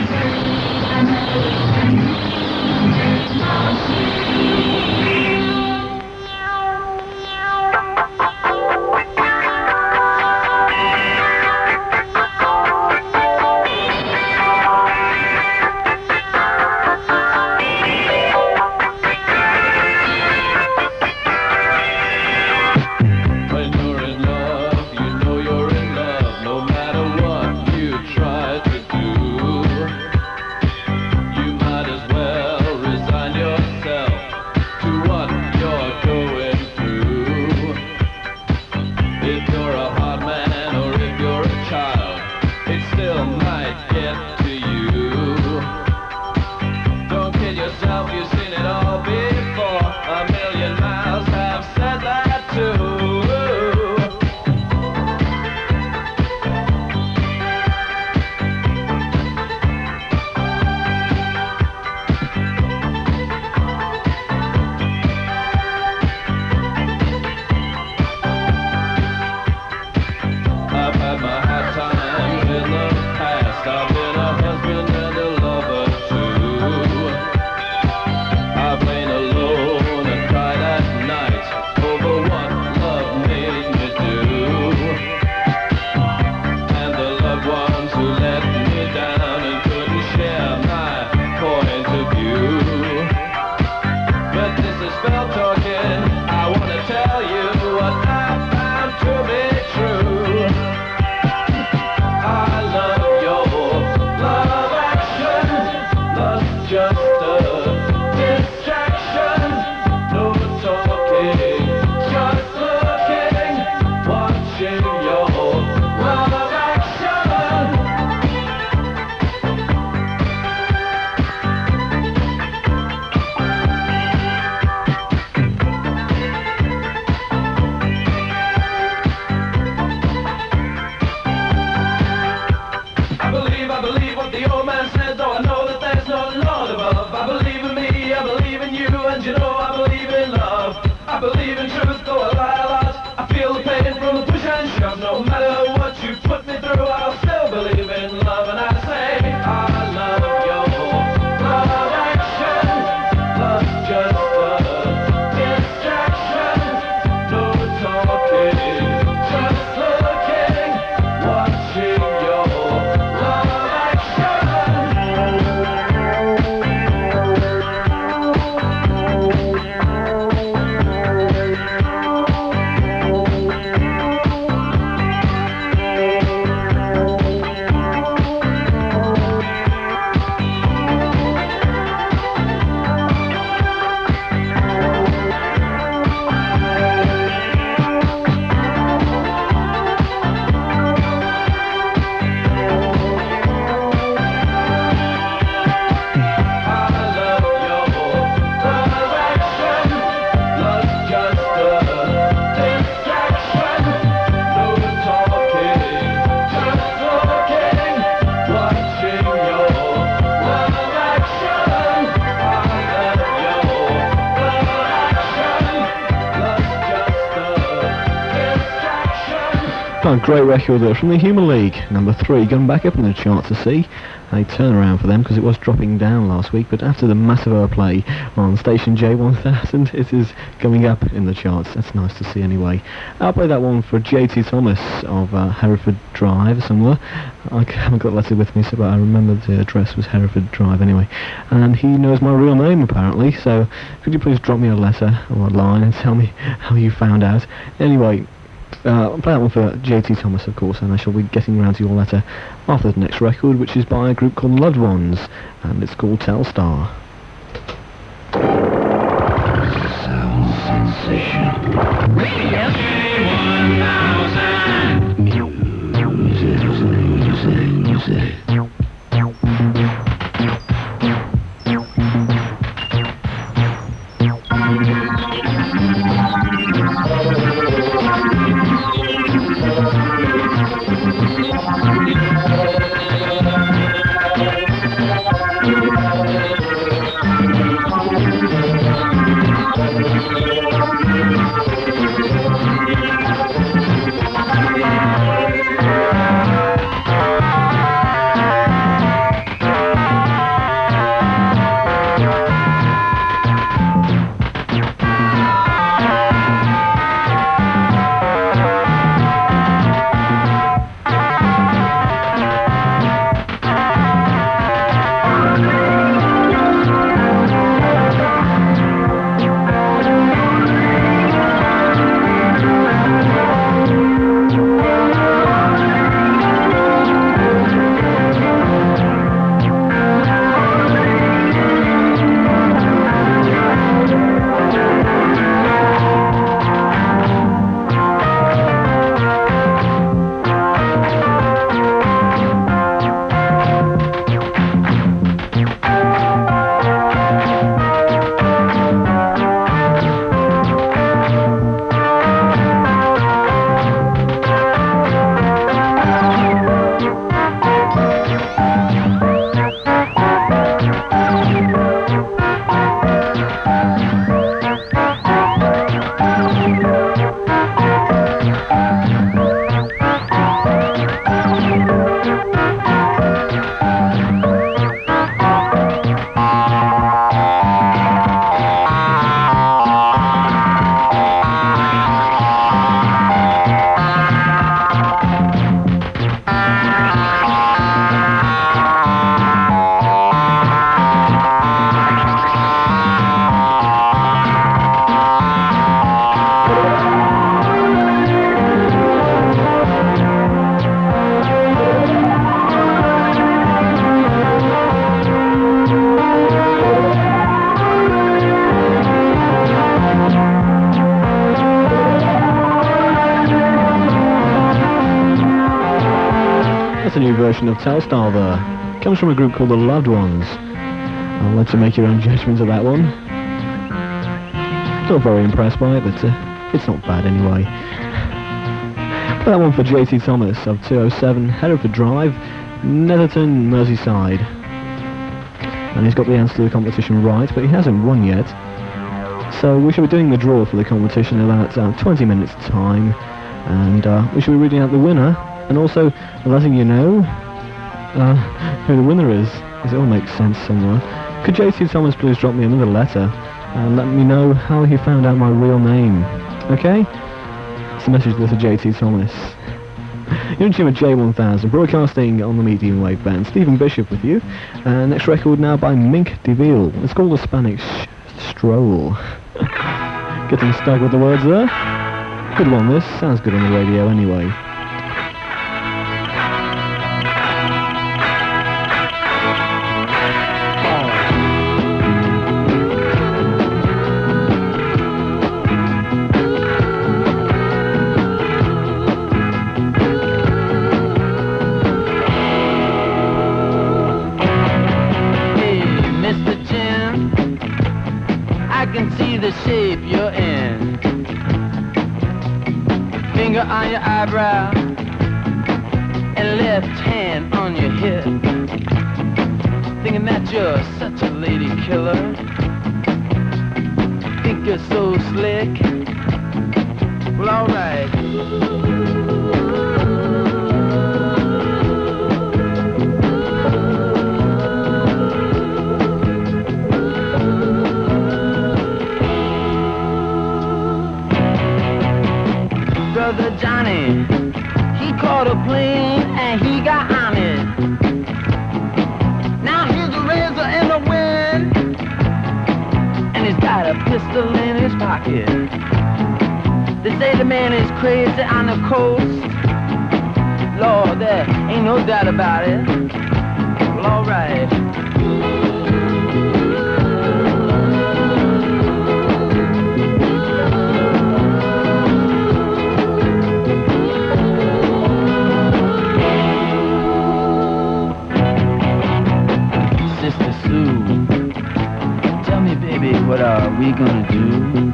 Oh, great record there from the Human League, number three, going back up in the chart to see a turnaround for them because it was dropping down last week, but after the massive airplay on station J one thousand, it is coming up in the charts. That's nice to see anyway. I'll play that one for J T Thomas of uh, Hereford Drive somewhere. I haven't got the letter with me, so but I remember the address was Hereford Drive anyway. And he knows my real name apparently, so could you please drop me a letter or a line and tell me how you found out. Anyway, Uh, I'll play that one for J T Thomas, of course, and I shall be getting round to your letter after the next record, which is by a group called Loved Ones, and it's called Telstar. Sound sensation. version of Telstar there. Comes from a group called The Loved Ones. I'll let you make your own judgment of that one. Not very impressed by it, but uh, it's not bad anyway. Play that one for J T Thomas of two oh seven Hereford Drive, Netherton, Merseyside. And he's got the answer to the competition right, but he hasn't won yet. So we shall be doing the draw for the competition in about uh, twenty minutes time, and uh, we shall be reading out the winner, and also letting you know uh, who the winner is, because it all makes sense somewhere. Could J T Thomas please drop me another letter and let me know how he found out my real name? Okay? It's a message there to J T Thomas. You're in tune with J one thousand, broadcasting on the medium wave band. Stephen Bishop with you. Uh, next record now by Mink DeVille. It's called The Spanish Stroll. Getting stuck with the words there. Good one, this. Sounds good on the radio anyway. The shape you're in, finger on your eyebrow and left hand on your hip, thinking that you're such a lady killer, think you're so slick. Well, alright. Brother Johnny, he caught a plane and he got on it. Now here's a razor in the wind, and he's got a pistol in his pocket. They say the man is crazy on the coast. Lord, there ain't no doubt about it. Well, alright. What are we gonna do?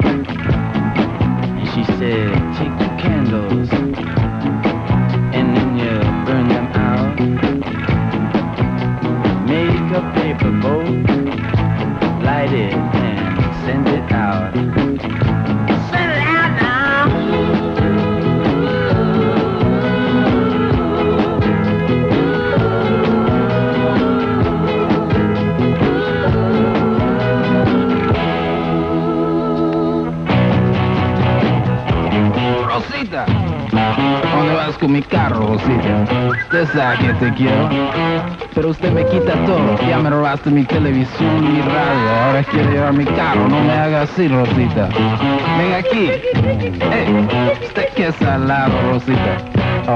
And she said, take the candles and then you burn them out. Make a paper boat, light it and send it out. Send it out now. Rosita, ¿dónde vas con mi carro, Rosita? Usted sabe que te quiero, pero usted me quita todo. Ya me robaste mi televisión y mi radio, ahora quiere llevar mi carro. No me haga así, Rosita. Ven aquí. Hey, usted que es salado, Rosita. Oh.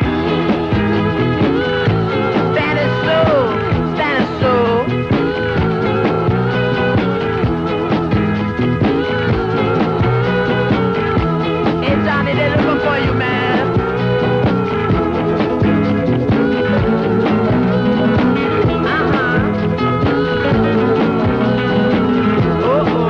Stand it slow, stand it slow. Johnny, they're looking for you, man. Uh-huh. Uh-oh.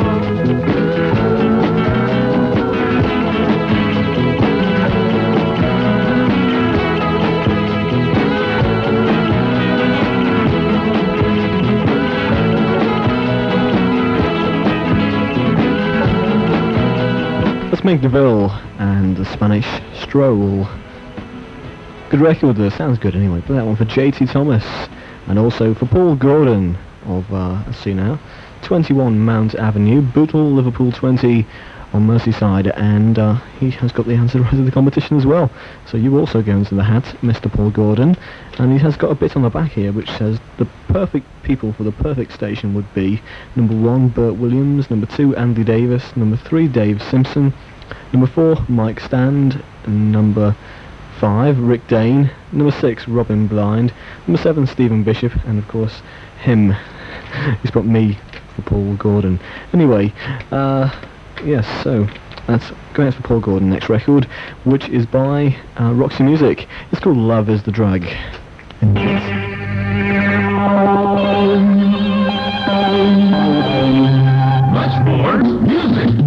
Let's make DeVille and The Spanish Stroll. Good record there, sounds good anyway. Play that one for J T Thomas, and also for Paul Gordon of, uh, let's see now, twenty-one Mount Avenue, Bootle, Liverpool twenty on Merseyside, and uh, he has got the answer right to the competition as well. So you also go into the hat, Mister Paul Gordon, and he has got a bit on the back here which says the perfect people for the perfect station would be number one, Bert Williams, number two, Andy Davis, number three, Dave Simpson, number four, Mike Stand, number five, Rick Dane, number six, Robin Blind, number seven, Stephen Bishop, and of course him. He's got me for Paul Gordon. Anyway, uh, yes, so that's going out for Paul Gordon. Next record, which is by uh, Roxy Music. It's called Love is the Drug. Much more music.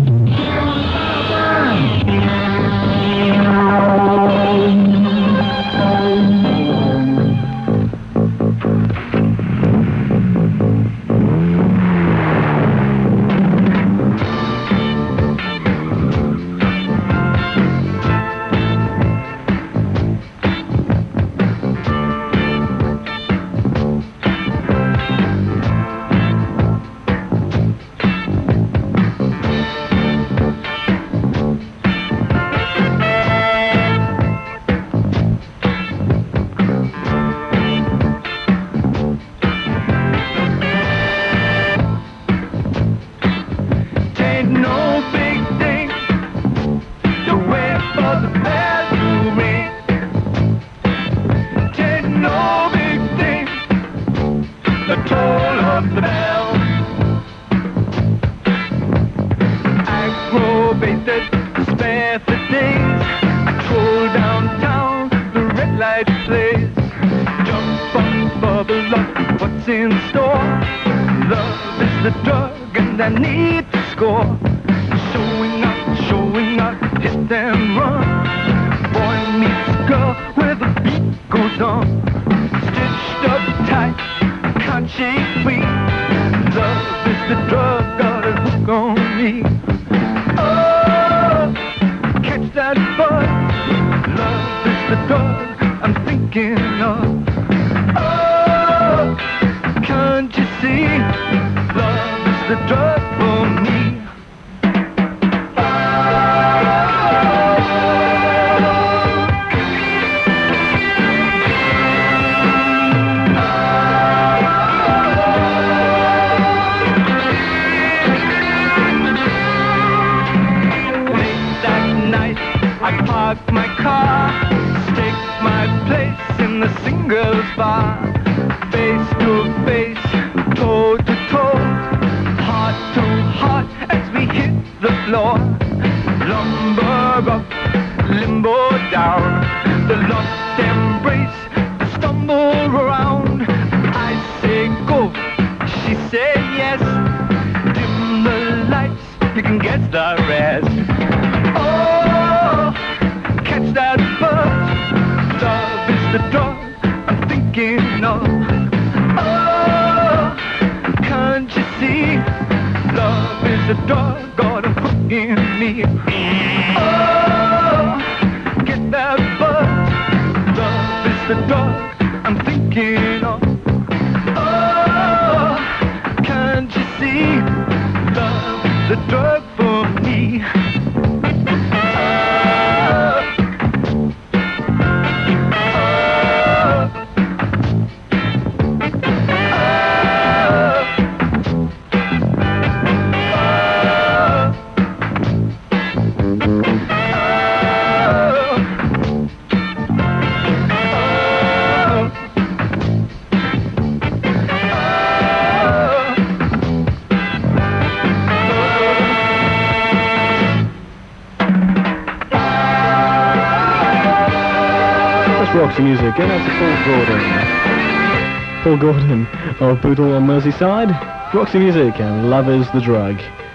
Roxy Music, and that's Paul Gordon. Paul Gordon of Bootle on Merseyside. Roxy Music and Love is the Drug.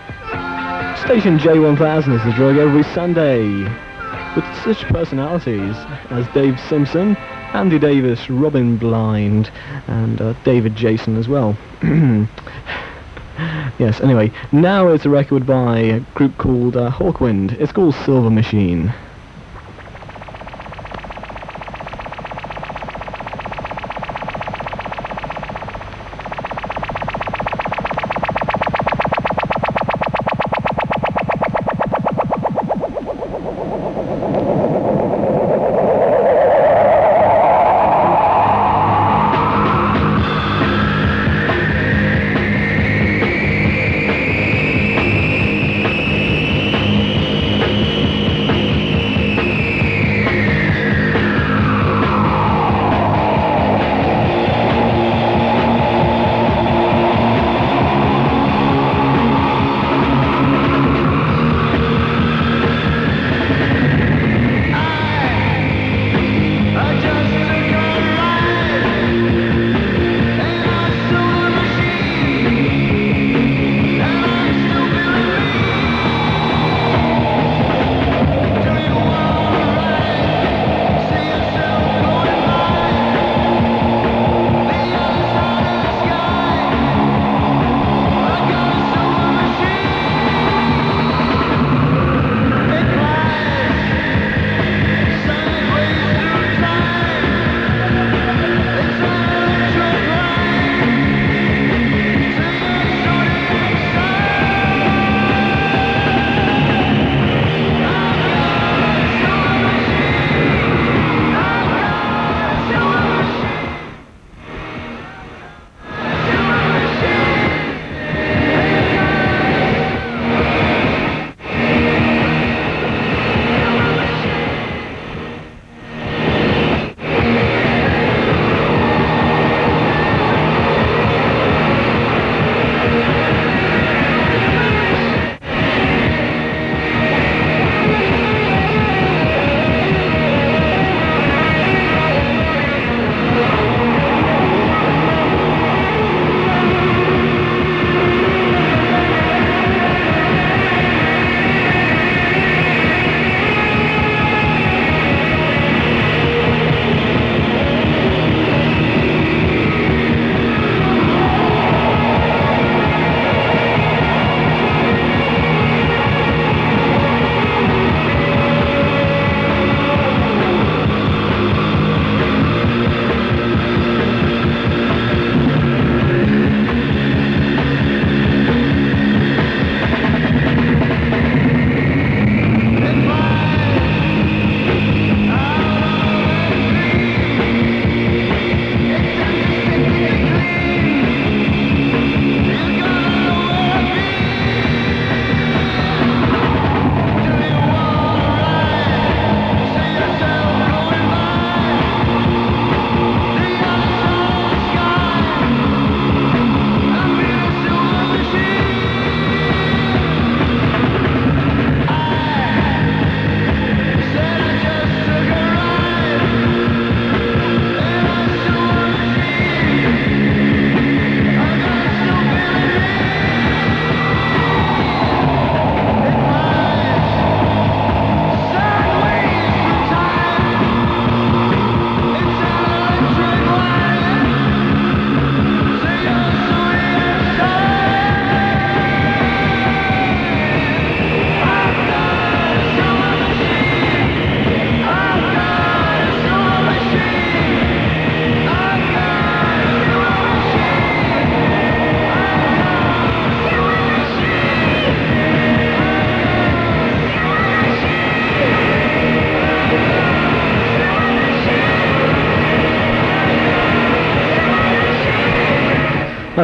Station J one thousand is the drug every Sunday, with such personalities as Dave Simpson, Andy Davis, Robin Blind, and uh, David Jason as well. Yes, anyway, now it's a record by a group called uh, Hawkwind. It's called Silver Machine.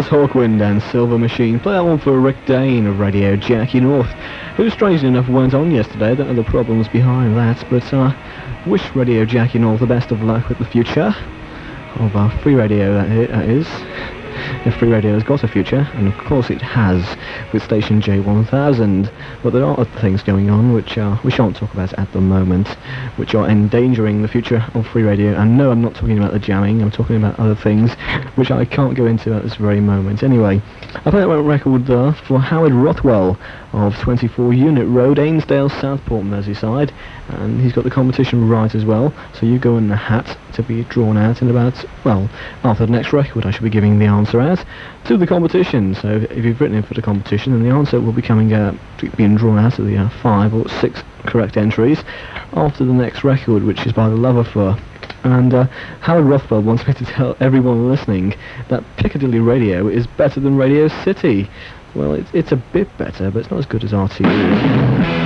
That's Hawkwind and Silver Machine. Play that one for Rick Dane of Radio Jackie North, who strangely enough went on yesterday. Don't know the problems behind that, but uh, wish Radio Jackie North the best of luck with the future of our free radio, that i- that is. If free radio has got a future, and of course it has with station J one thousand, but there are other things going on which uh, we shan't talk about at the moment, which are endangering the future of free radio. And no, I'm not talking about the jamming, I'm talking about other things which I can't go into at this very moment. Anyway, I played that record uh, for Howard Rothwell of twenty-four Unit Road, Ainsdale, Southport, Merseyside, and he's got the competition right as well, so you go in the hat to be drawn out in about, well, after the next record I should be giving the answer out to the competition. So if you've written in for the competition, then the answer will be coming out, being drawn out of the uh, five or six correct entries after the next record, which is by the Love Affair. And uh, Howard Rothwell wants me to tell everyone listening that Piccadilly Radio is better than Radio City. Well, it's, it's a bit better, but it's not as good as R T E.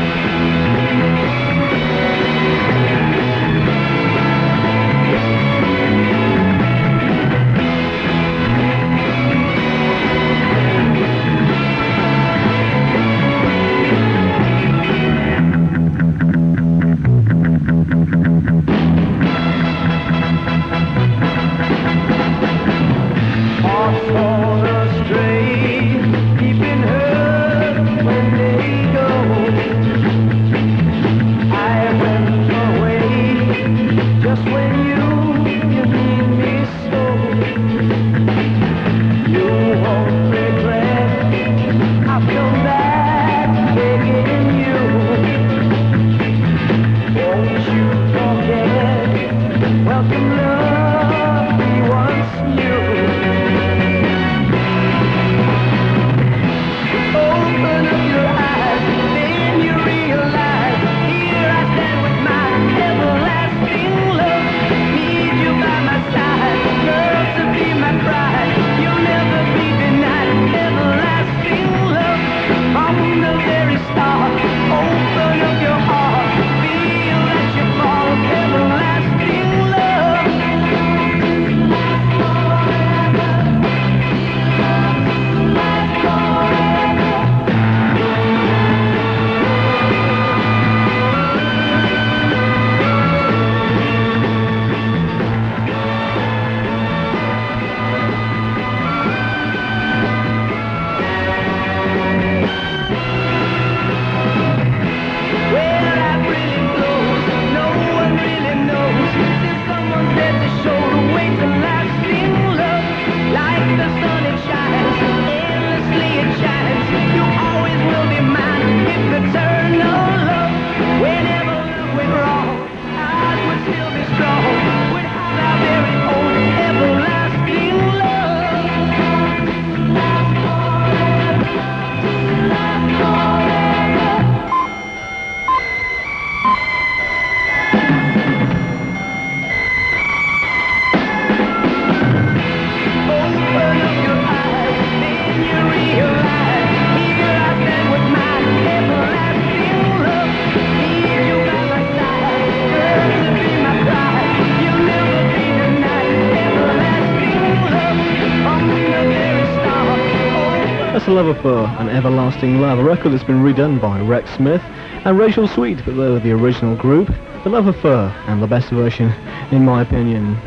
Love Affair and Everlasting Love, a record that's been redone by Rex Smith and Rachel Sweet, but they were the original group. The Love Affair, and the best version, in my opinion.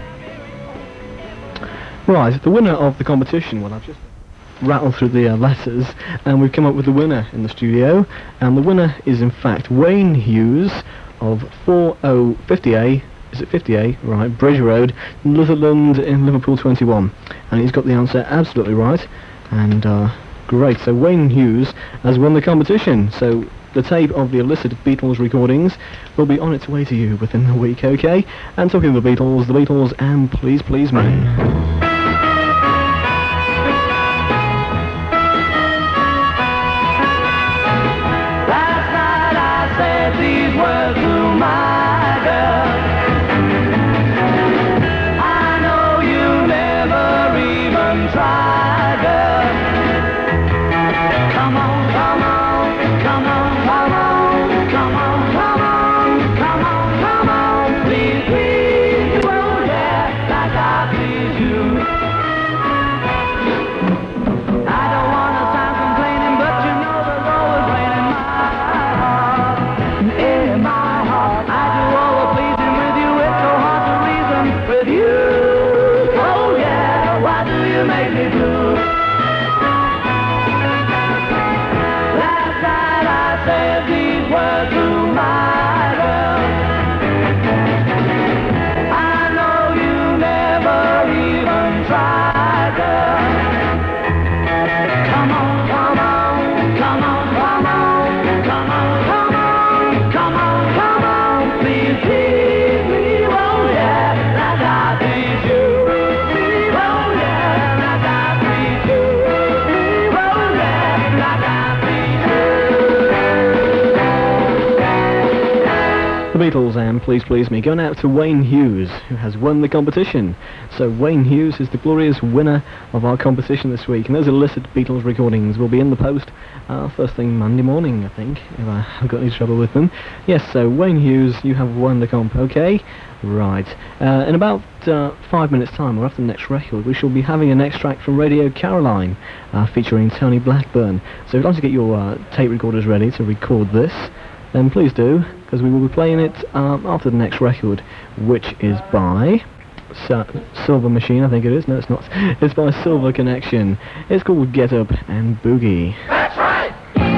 Right, the winner of the competition, well, I've just rattled through the uh, letters, and we've come up with the winner in the studio, and the winner is in fact Wayne Hughes of forty fifty A, is it fifty A? Right, Bridge Road, Litherland in Liverpool twenty-one, and he's got the answer absolutely right, and uh, great, so Wayne Hughes has won the competition. So the tape of the illicit Beatles recordings will be on its way to you within the week, okay? And talking of the Beatles, the Beatles and Please Please Me. Last night I said these words to my girl. I know you never even tried, girl. Come on, come on, come on, come on, come on, come on, come on, come on, please, please, you won't have like I please you. The Beatles and Please Please Me going out to Wayne Hughes, who has won the competition. So Wayne Hughes is the glorious winner of our competition this week, and those illicit Beatles recordings will be in the post uh, first thing Monday morning, I think, if I haven't got any trouble with them. Yes, so Wayne Hughes, you have won the comp, okay? Right. Uh, in about uh, five minutes' time, or after the next record, we shall be having an extract from Radio Caroline, uh, featuring Tony Blackburn. So if you'd like to get your uh, tape recorders ready to record this, then please do, because we will be playing it um, after the next record, which is by Sa- Silver Machine, I think it is. No, it's not. It's by Silver Connection. It's called Get Up and Boogie. That's right!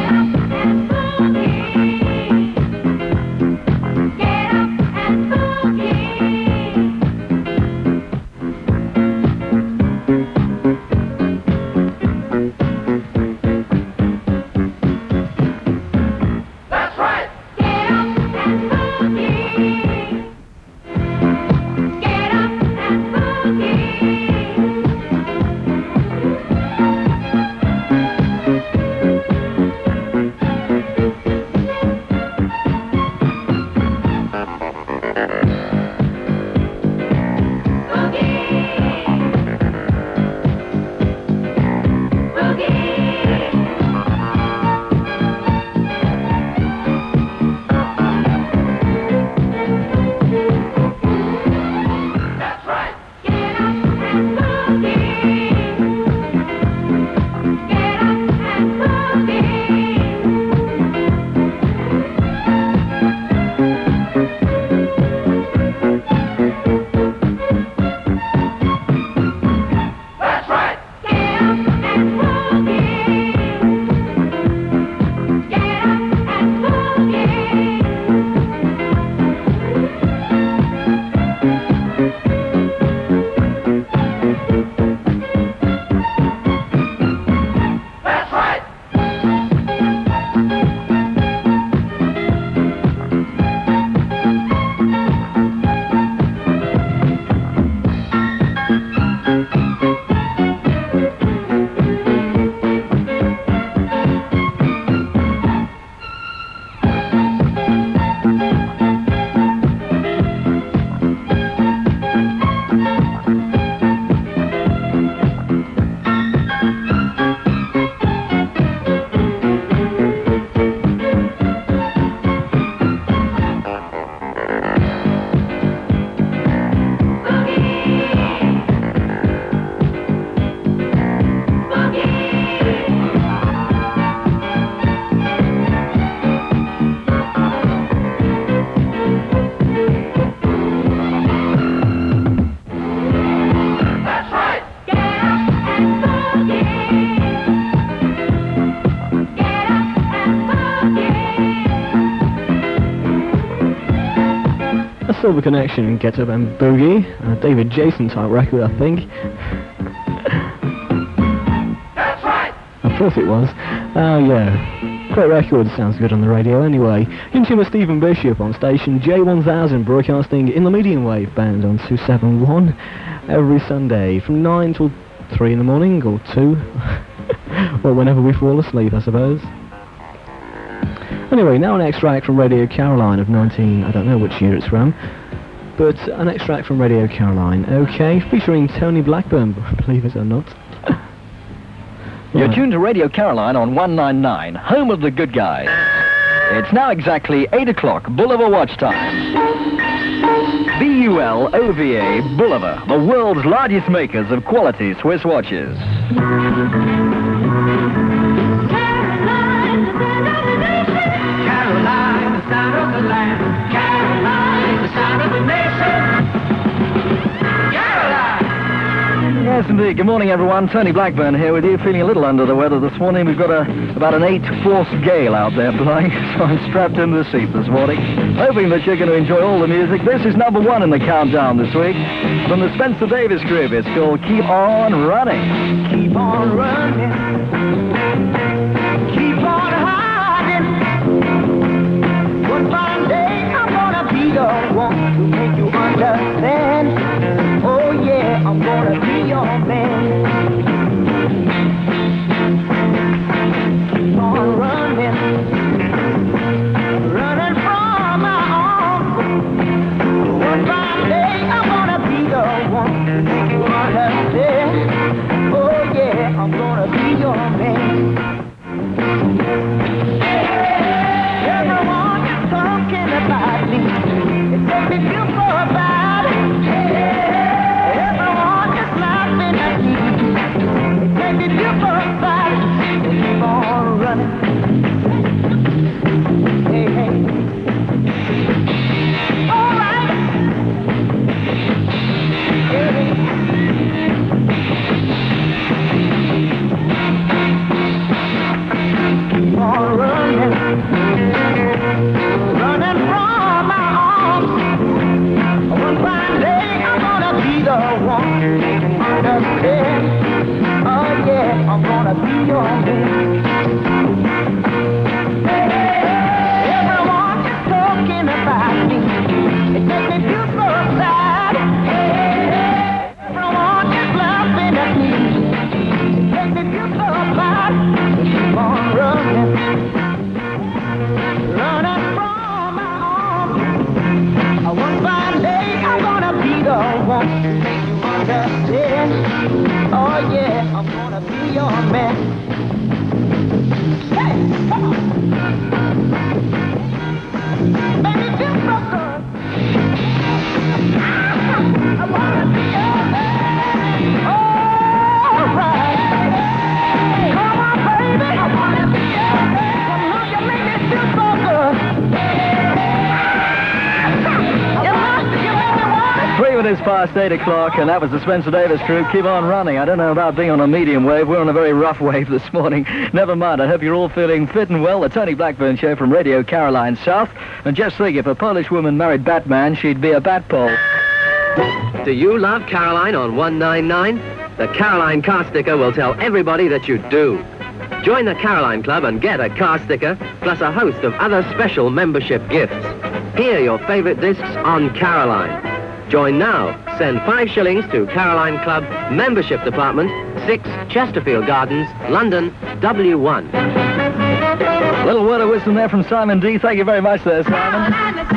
Silver Connection, Get Up and Boogie, a David Jason type record, I think. That's right! I thought it was. Oh yeah, great record, sounds good on the radio anyway. In tune with Stephen Bishop on station J one thousand, broadcasting in the medium wave band on two seventy-one every Sunday from nine till three in the morning, or two. Well, whenever we fall asleep, I suppose. Anyway, now an extract from Radio Caroline of nineteen, I don't know which year it's from, but an extract from Radio Caroline, okay, featuring Tony Blackburn, believe it or not. You're Right. tuned to Radio Caroline on one ninety-nine, home of the good guys. It's now exactly eight o'clock, Bulliver watch time. B U L O V A, Bulliver, the world's largest makers of quality Swiss watches. Caroline, the sound of the land. Caroline, the sound of the nation. Caroline! Yes, indeed. Good morning, everyone. Tony Blackburn here with you, feeling a little under the weather this morning. We've got a, about an eight-force gale out there blowing, so I'm strapped into the seat this morning, hoping that you're going to enjoy all the music. This is number one in the countdown this week from the Spencer Davis Group. It's called Keep On Running. Keep on running. Keep on hiding. One fine day I'm gonna be the one to make you understand. Oh yeah, I'm gonna be your man. Keep on running. Running from my own understand. Oh yeah, I'm gonna be your man. Everyone is talking about me. It makes me feel so bad. Everyone is laughing at me. It makes me feel so bad. Keep on running. Hey, hey. All right. Hey. Keep on running. Running from my arms. One fine day I'm gonna be the one. Understand? Oh yeah, I'm gonna be your man. Everyone is talking about me. It makes me feel so sad. Everyone is laughing at me. It makes me feel so bad. Keep on running. Running from my arms. One fine day I'm gonna be the one to make you understand. Oh yeah, I'm gonna be your man. Hey, come on. Make me feel so good. I wanna be your man. All right. Come on, baby. I wanna be your man. Come on, you make me feel so good. Three minutes past eight o'clock, and that was the Spencer Davis crew. Keep on running. I don't know about being on a medium wave. We're on a very rough wave this morning. Never mind. I hope you're all feeling fit and well. The Tony Blackburn Show from Radio Caroline South. And just think, if a Polish woman married Batman, she'd be a Batpole. Do you love Caroline on one ninety-nine? The Caroline car sticker will tell everybody that you do. Join the Caroline Club and get a car sticker, plus a host of other special membership gifts. Hear your favorite discs on Caroline. Join now. Send five shillings to Caroline Club, Membership Department, six Chesterfield Gardens, London, W one. Little word of wisdom there from Simon D. Thank you very much there, Simon.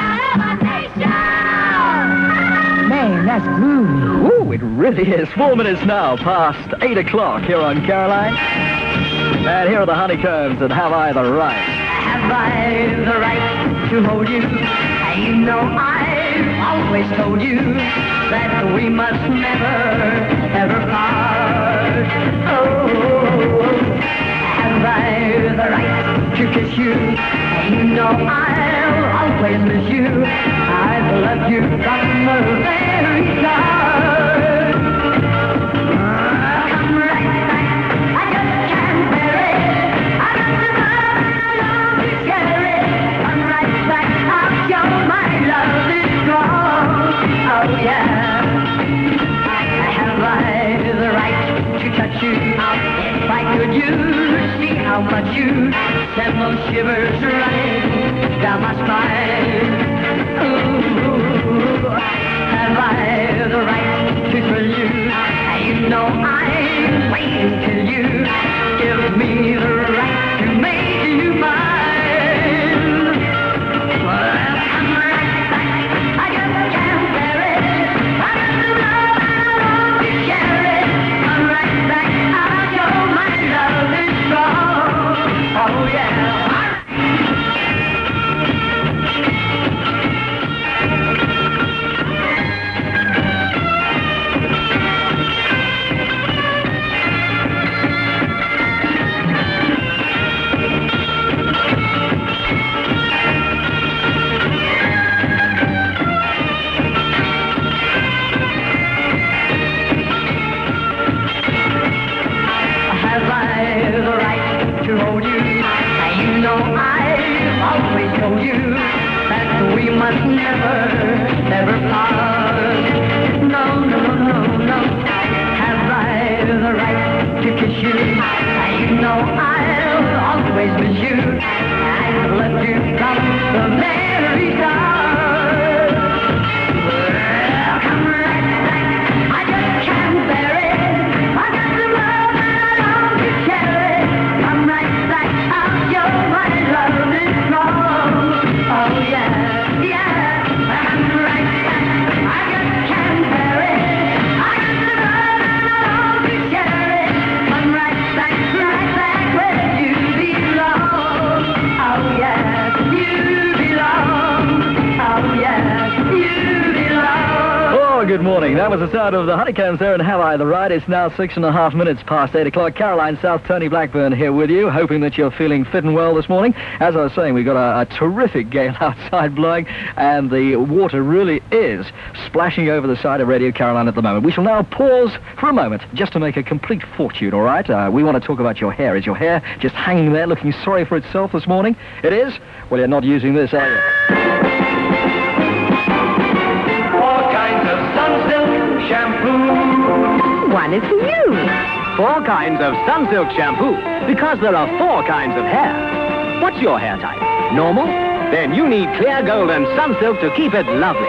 Man, that's groovy. Ooh, it really is. Four minutes now past eight o'clock here on Caroline. And here are the Honeycombs and Have I the Right? Have I the right to hold you? You know I've always told you that we must never, ever part. Oh, have I the right to kiss you? You know I'll always miss you. I've loved you from the very start. Come right back, I just can't bear it. I got to love, love to share it. Come right back, I'll show my love is strong. Oh yeah. Have I the right to touch you? If I could, you see how much you send those shivers running down my spine. Ooh, have I the right to thrill you? You know I'm waiting till you give me the right to make you mine. Well, I'm right back. I just can't bear it. I got the love I want to share it. I'm right back. I know my love is strong. Oh yeah. Have I the right to hold you? You know I've always told you that we must never, never part. No, no, no, no. Have I the right to kiss you? You know I'll always miss you. I've loved you from the very start. Well, come right back. I just can't bear it. I got the love I long to share it. Come right back. I'll show my love is strong. Oh yeah, yeah. I'm right back. I just can't bear it. I got the love good morning. That was the sound of the Honeycombs there, and have I the right? It's now six and a half minutes past eight o'clock. Caroline South, Tony Blackburn here with you, hoping that you're feeling fit and well this morning. As I was saying, we've got a, a terrific gale outside blowing, and the water really is splashing over the side of Radio Caroline at the moment. We shall now pause for a moment just to make a complete fortune, all right? Uh, we want to talk about your hair. Is your hair just hanging there looking sorry for itself this morning? It is? Well, you're not using this, are you? Shampoo. One is for you. Four kinds of Sunsilk shampoo, because there are four kinds of hair. What's your hair type? Normal? Then you need Clear Gold and Sunsilk to keep it lovely.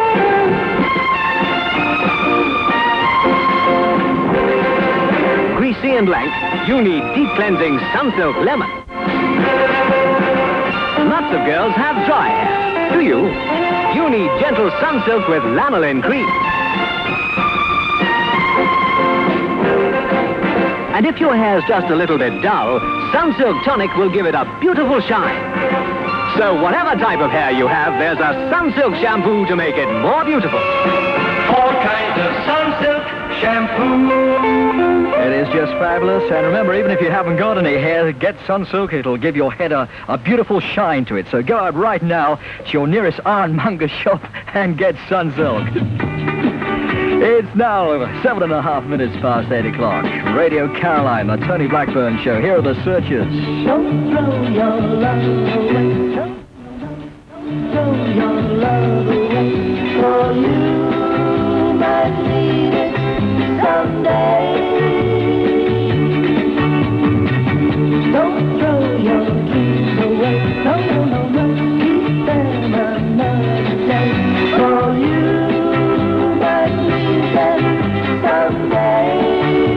Greasy and lank, you need deep cleansing Sunsilk Lemon. Lots of girls have dry hair. Do you? You need gentle Sunsilk with Lanolin Cream. And if your hair's just a little bit dull, Sunsilk Tonic will give it a beautiful shine. So whatever type of hair you have, there's a Sunsilk shampoo to make it more beautiful. Four kinds of Sunsilk shampoo. It is just fabulous. And remember, even if you haven't got any hair, get Sunsilk. It'll give your head a, a beautiful shine to it. So go out right now to your nearest ironmonger shop and get Sunsilk. It's now seven and a half minutes past eight o'clock. Radio Caroline, the Tony Blackburn Show. Here are the Searchers. Don't throw your love away. Don't throw your love away. For you might need it someday. Don't throw your keys away. No, no, no, no. Keep them another day. For you might need them someday.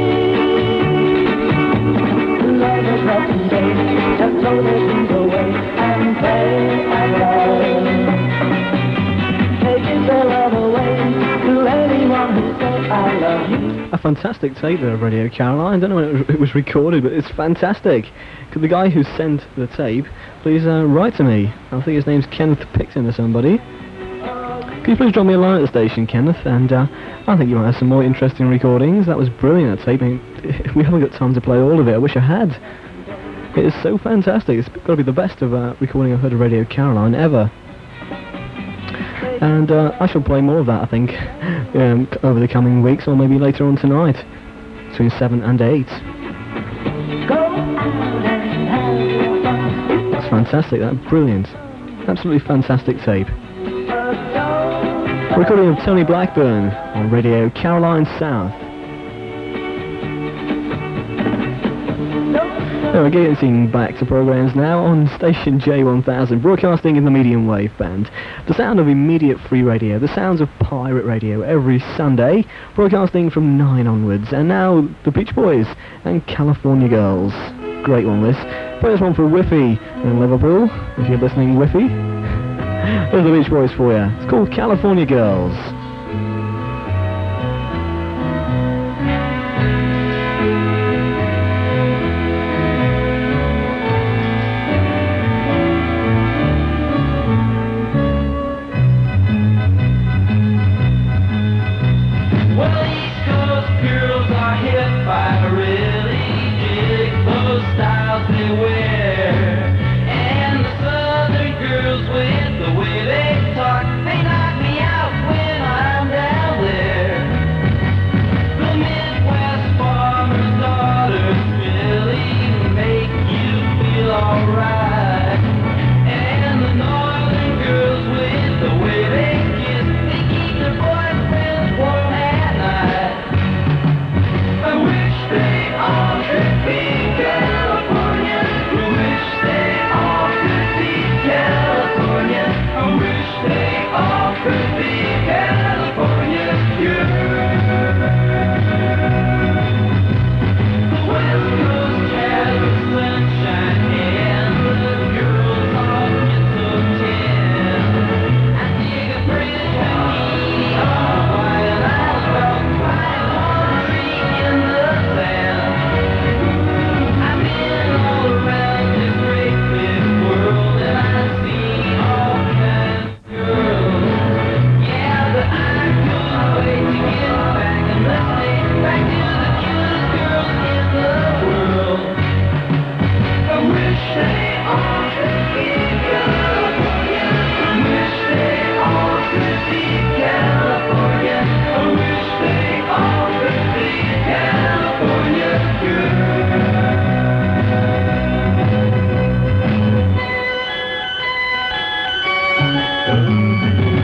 Love is not today. Just throw the keys away and play alone. Taking your love away to anyone who says I love you. A fantastic tape there of Radio Caroline. I don't know when it was recorded, but it's fantastic. Could the guy who sent the tape please uh, write to me? I think his name's Kenneth Picton or somebody. Could you please drop me a line at the station, Kenneth? And uh, I think you might have some more interesting recordings. That was brilliant, that tape. I mean, we haven't got time to play all of it. I wish I had. It is so fantastic. It's got to be the best of uh, recording I've heard of Radio Caroline ever. And uh, I shall play more of that, I think, um, over the coming weeks, or maybe later on tonight, between seven and eight. That's fantastic, that's brilliant. Absolutely fantastic tape. Recording of Tony Blackburn on Radio Caroline South. Now we're getting back to programs now on station J one thousand, broadcasting in the medium wave band. The sound of immediate free radio, the sounds of pirate radio every Sunday, broadcasting from nine onwards. And now the Beach Boys and California Girls. Great one, this. Play this one for Whiffy in Liverpool, if you're listening, Whiffy. There's the Beach Boys for you. It's called California Girls. With the way they talk, they knock me out when I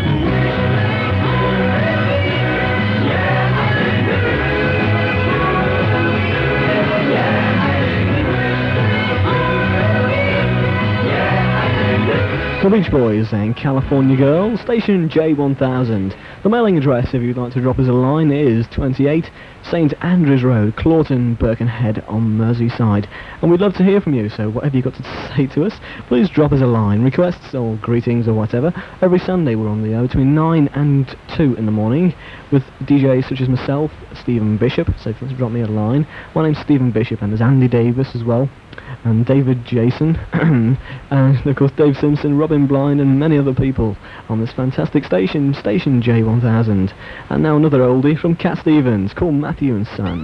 The Beach Boys and California Girl, station J one thousand. The mailing address, if you'd like to drop us a line, is twenty-eight St Andrews Road, Clawton, Birkenhead on Merseyside. And we'd love to hear from you, so whatever you've got to say to us, please drop us a line. Requests or greetings or whatever. Every Sunday we're on the air between nine and two in the morning with D Js such as myself, Stephen Bishop, so if you want to drop me a line. My name's Stephen Bishop and there's Andy Davis as well. And David Jason, and of course Dave Simpson, Robin Blind, and many other people on this fantastic station, station J one thousand. And now another oldie from Cat Stevens, called Matthew and Son.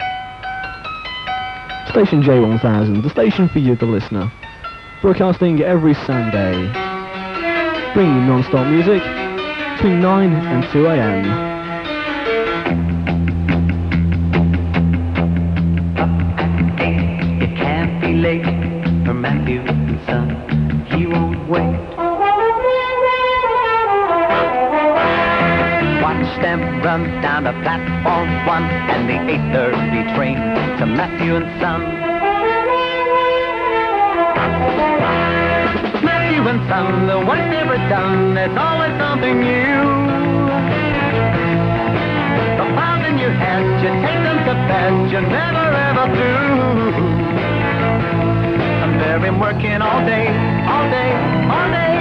Station J one thousand, the station for you, the listener. Broadcasting every Sunday. Bringing you non-stop music between nine and two a m. Late for Matthew and Son, he won't wait. Watch them run down to platform one and the eight thirty train to Matthew and Son. Matthew and Son, the work's never done, there's always something new. The files in your hand, you take them to bed, you're never ever through. They've been working all day, all day, all day.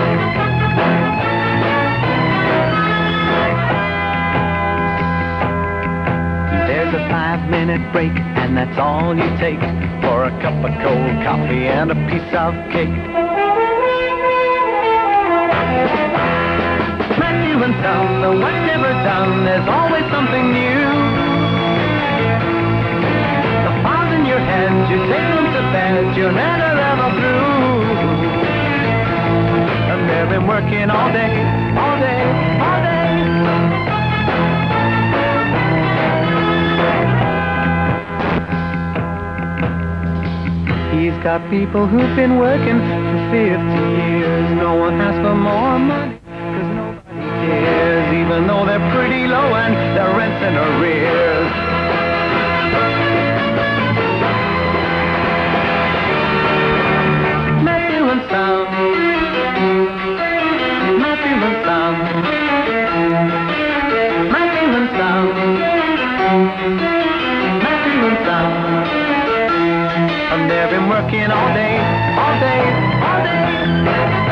There's a five-minute break, and that's all you take for a cup of cold coffee and a piece of cake. Matthew and Son, the work's never done, there's always something new. In your hands, you take them to bed, you're never ever through. And they've been working all day, all day, all day. He's got people who've been working for fifty years. No one asks for more money, cause nobody cares, even though they're pretty low and their rent's in arrears. Matthew and Son, Matthew and Son, Matthew and Son, Matthew and Son. And they've been working all day, all day, all day.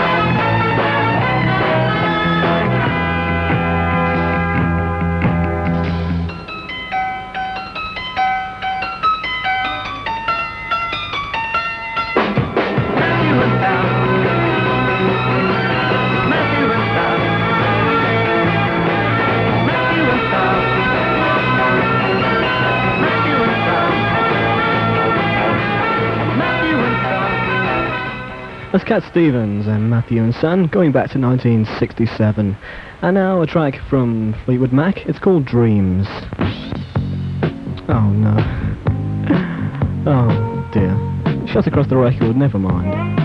That's Cat Stevens and Matthew and Son, going back to nineteen sixty-seven. And now a track from Fleetwood Mac, it's called Dreams. Oh no. Oh dear. Shot across the record, never mind.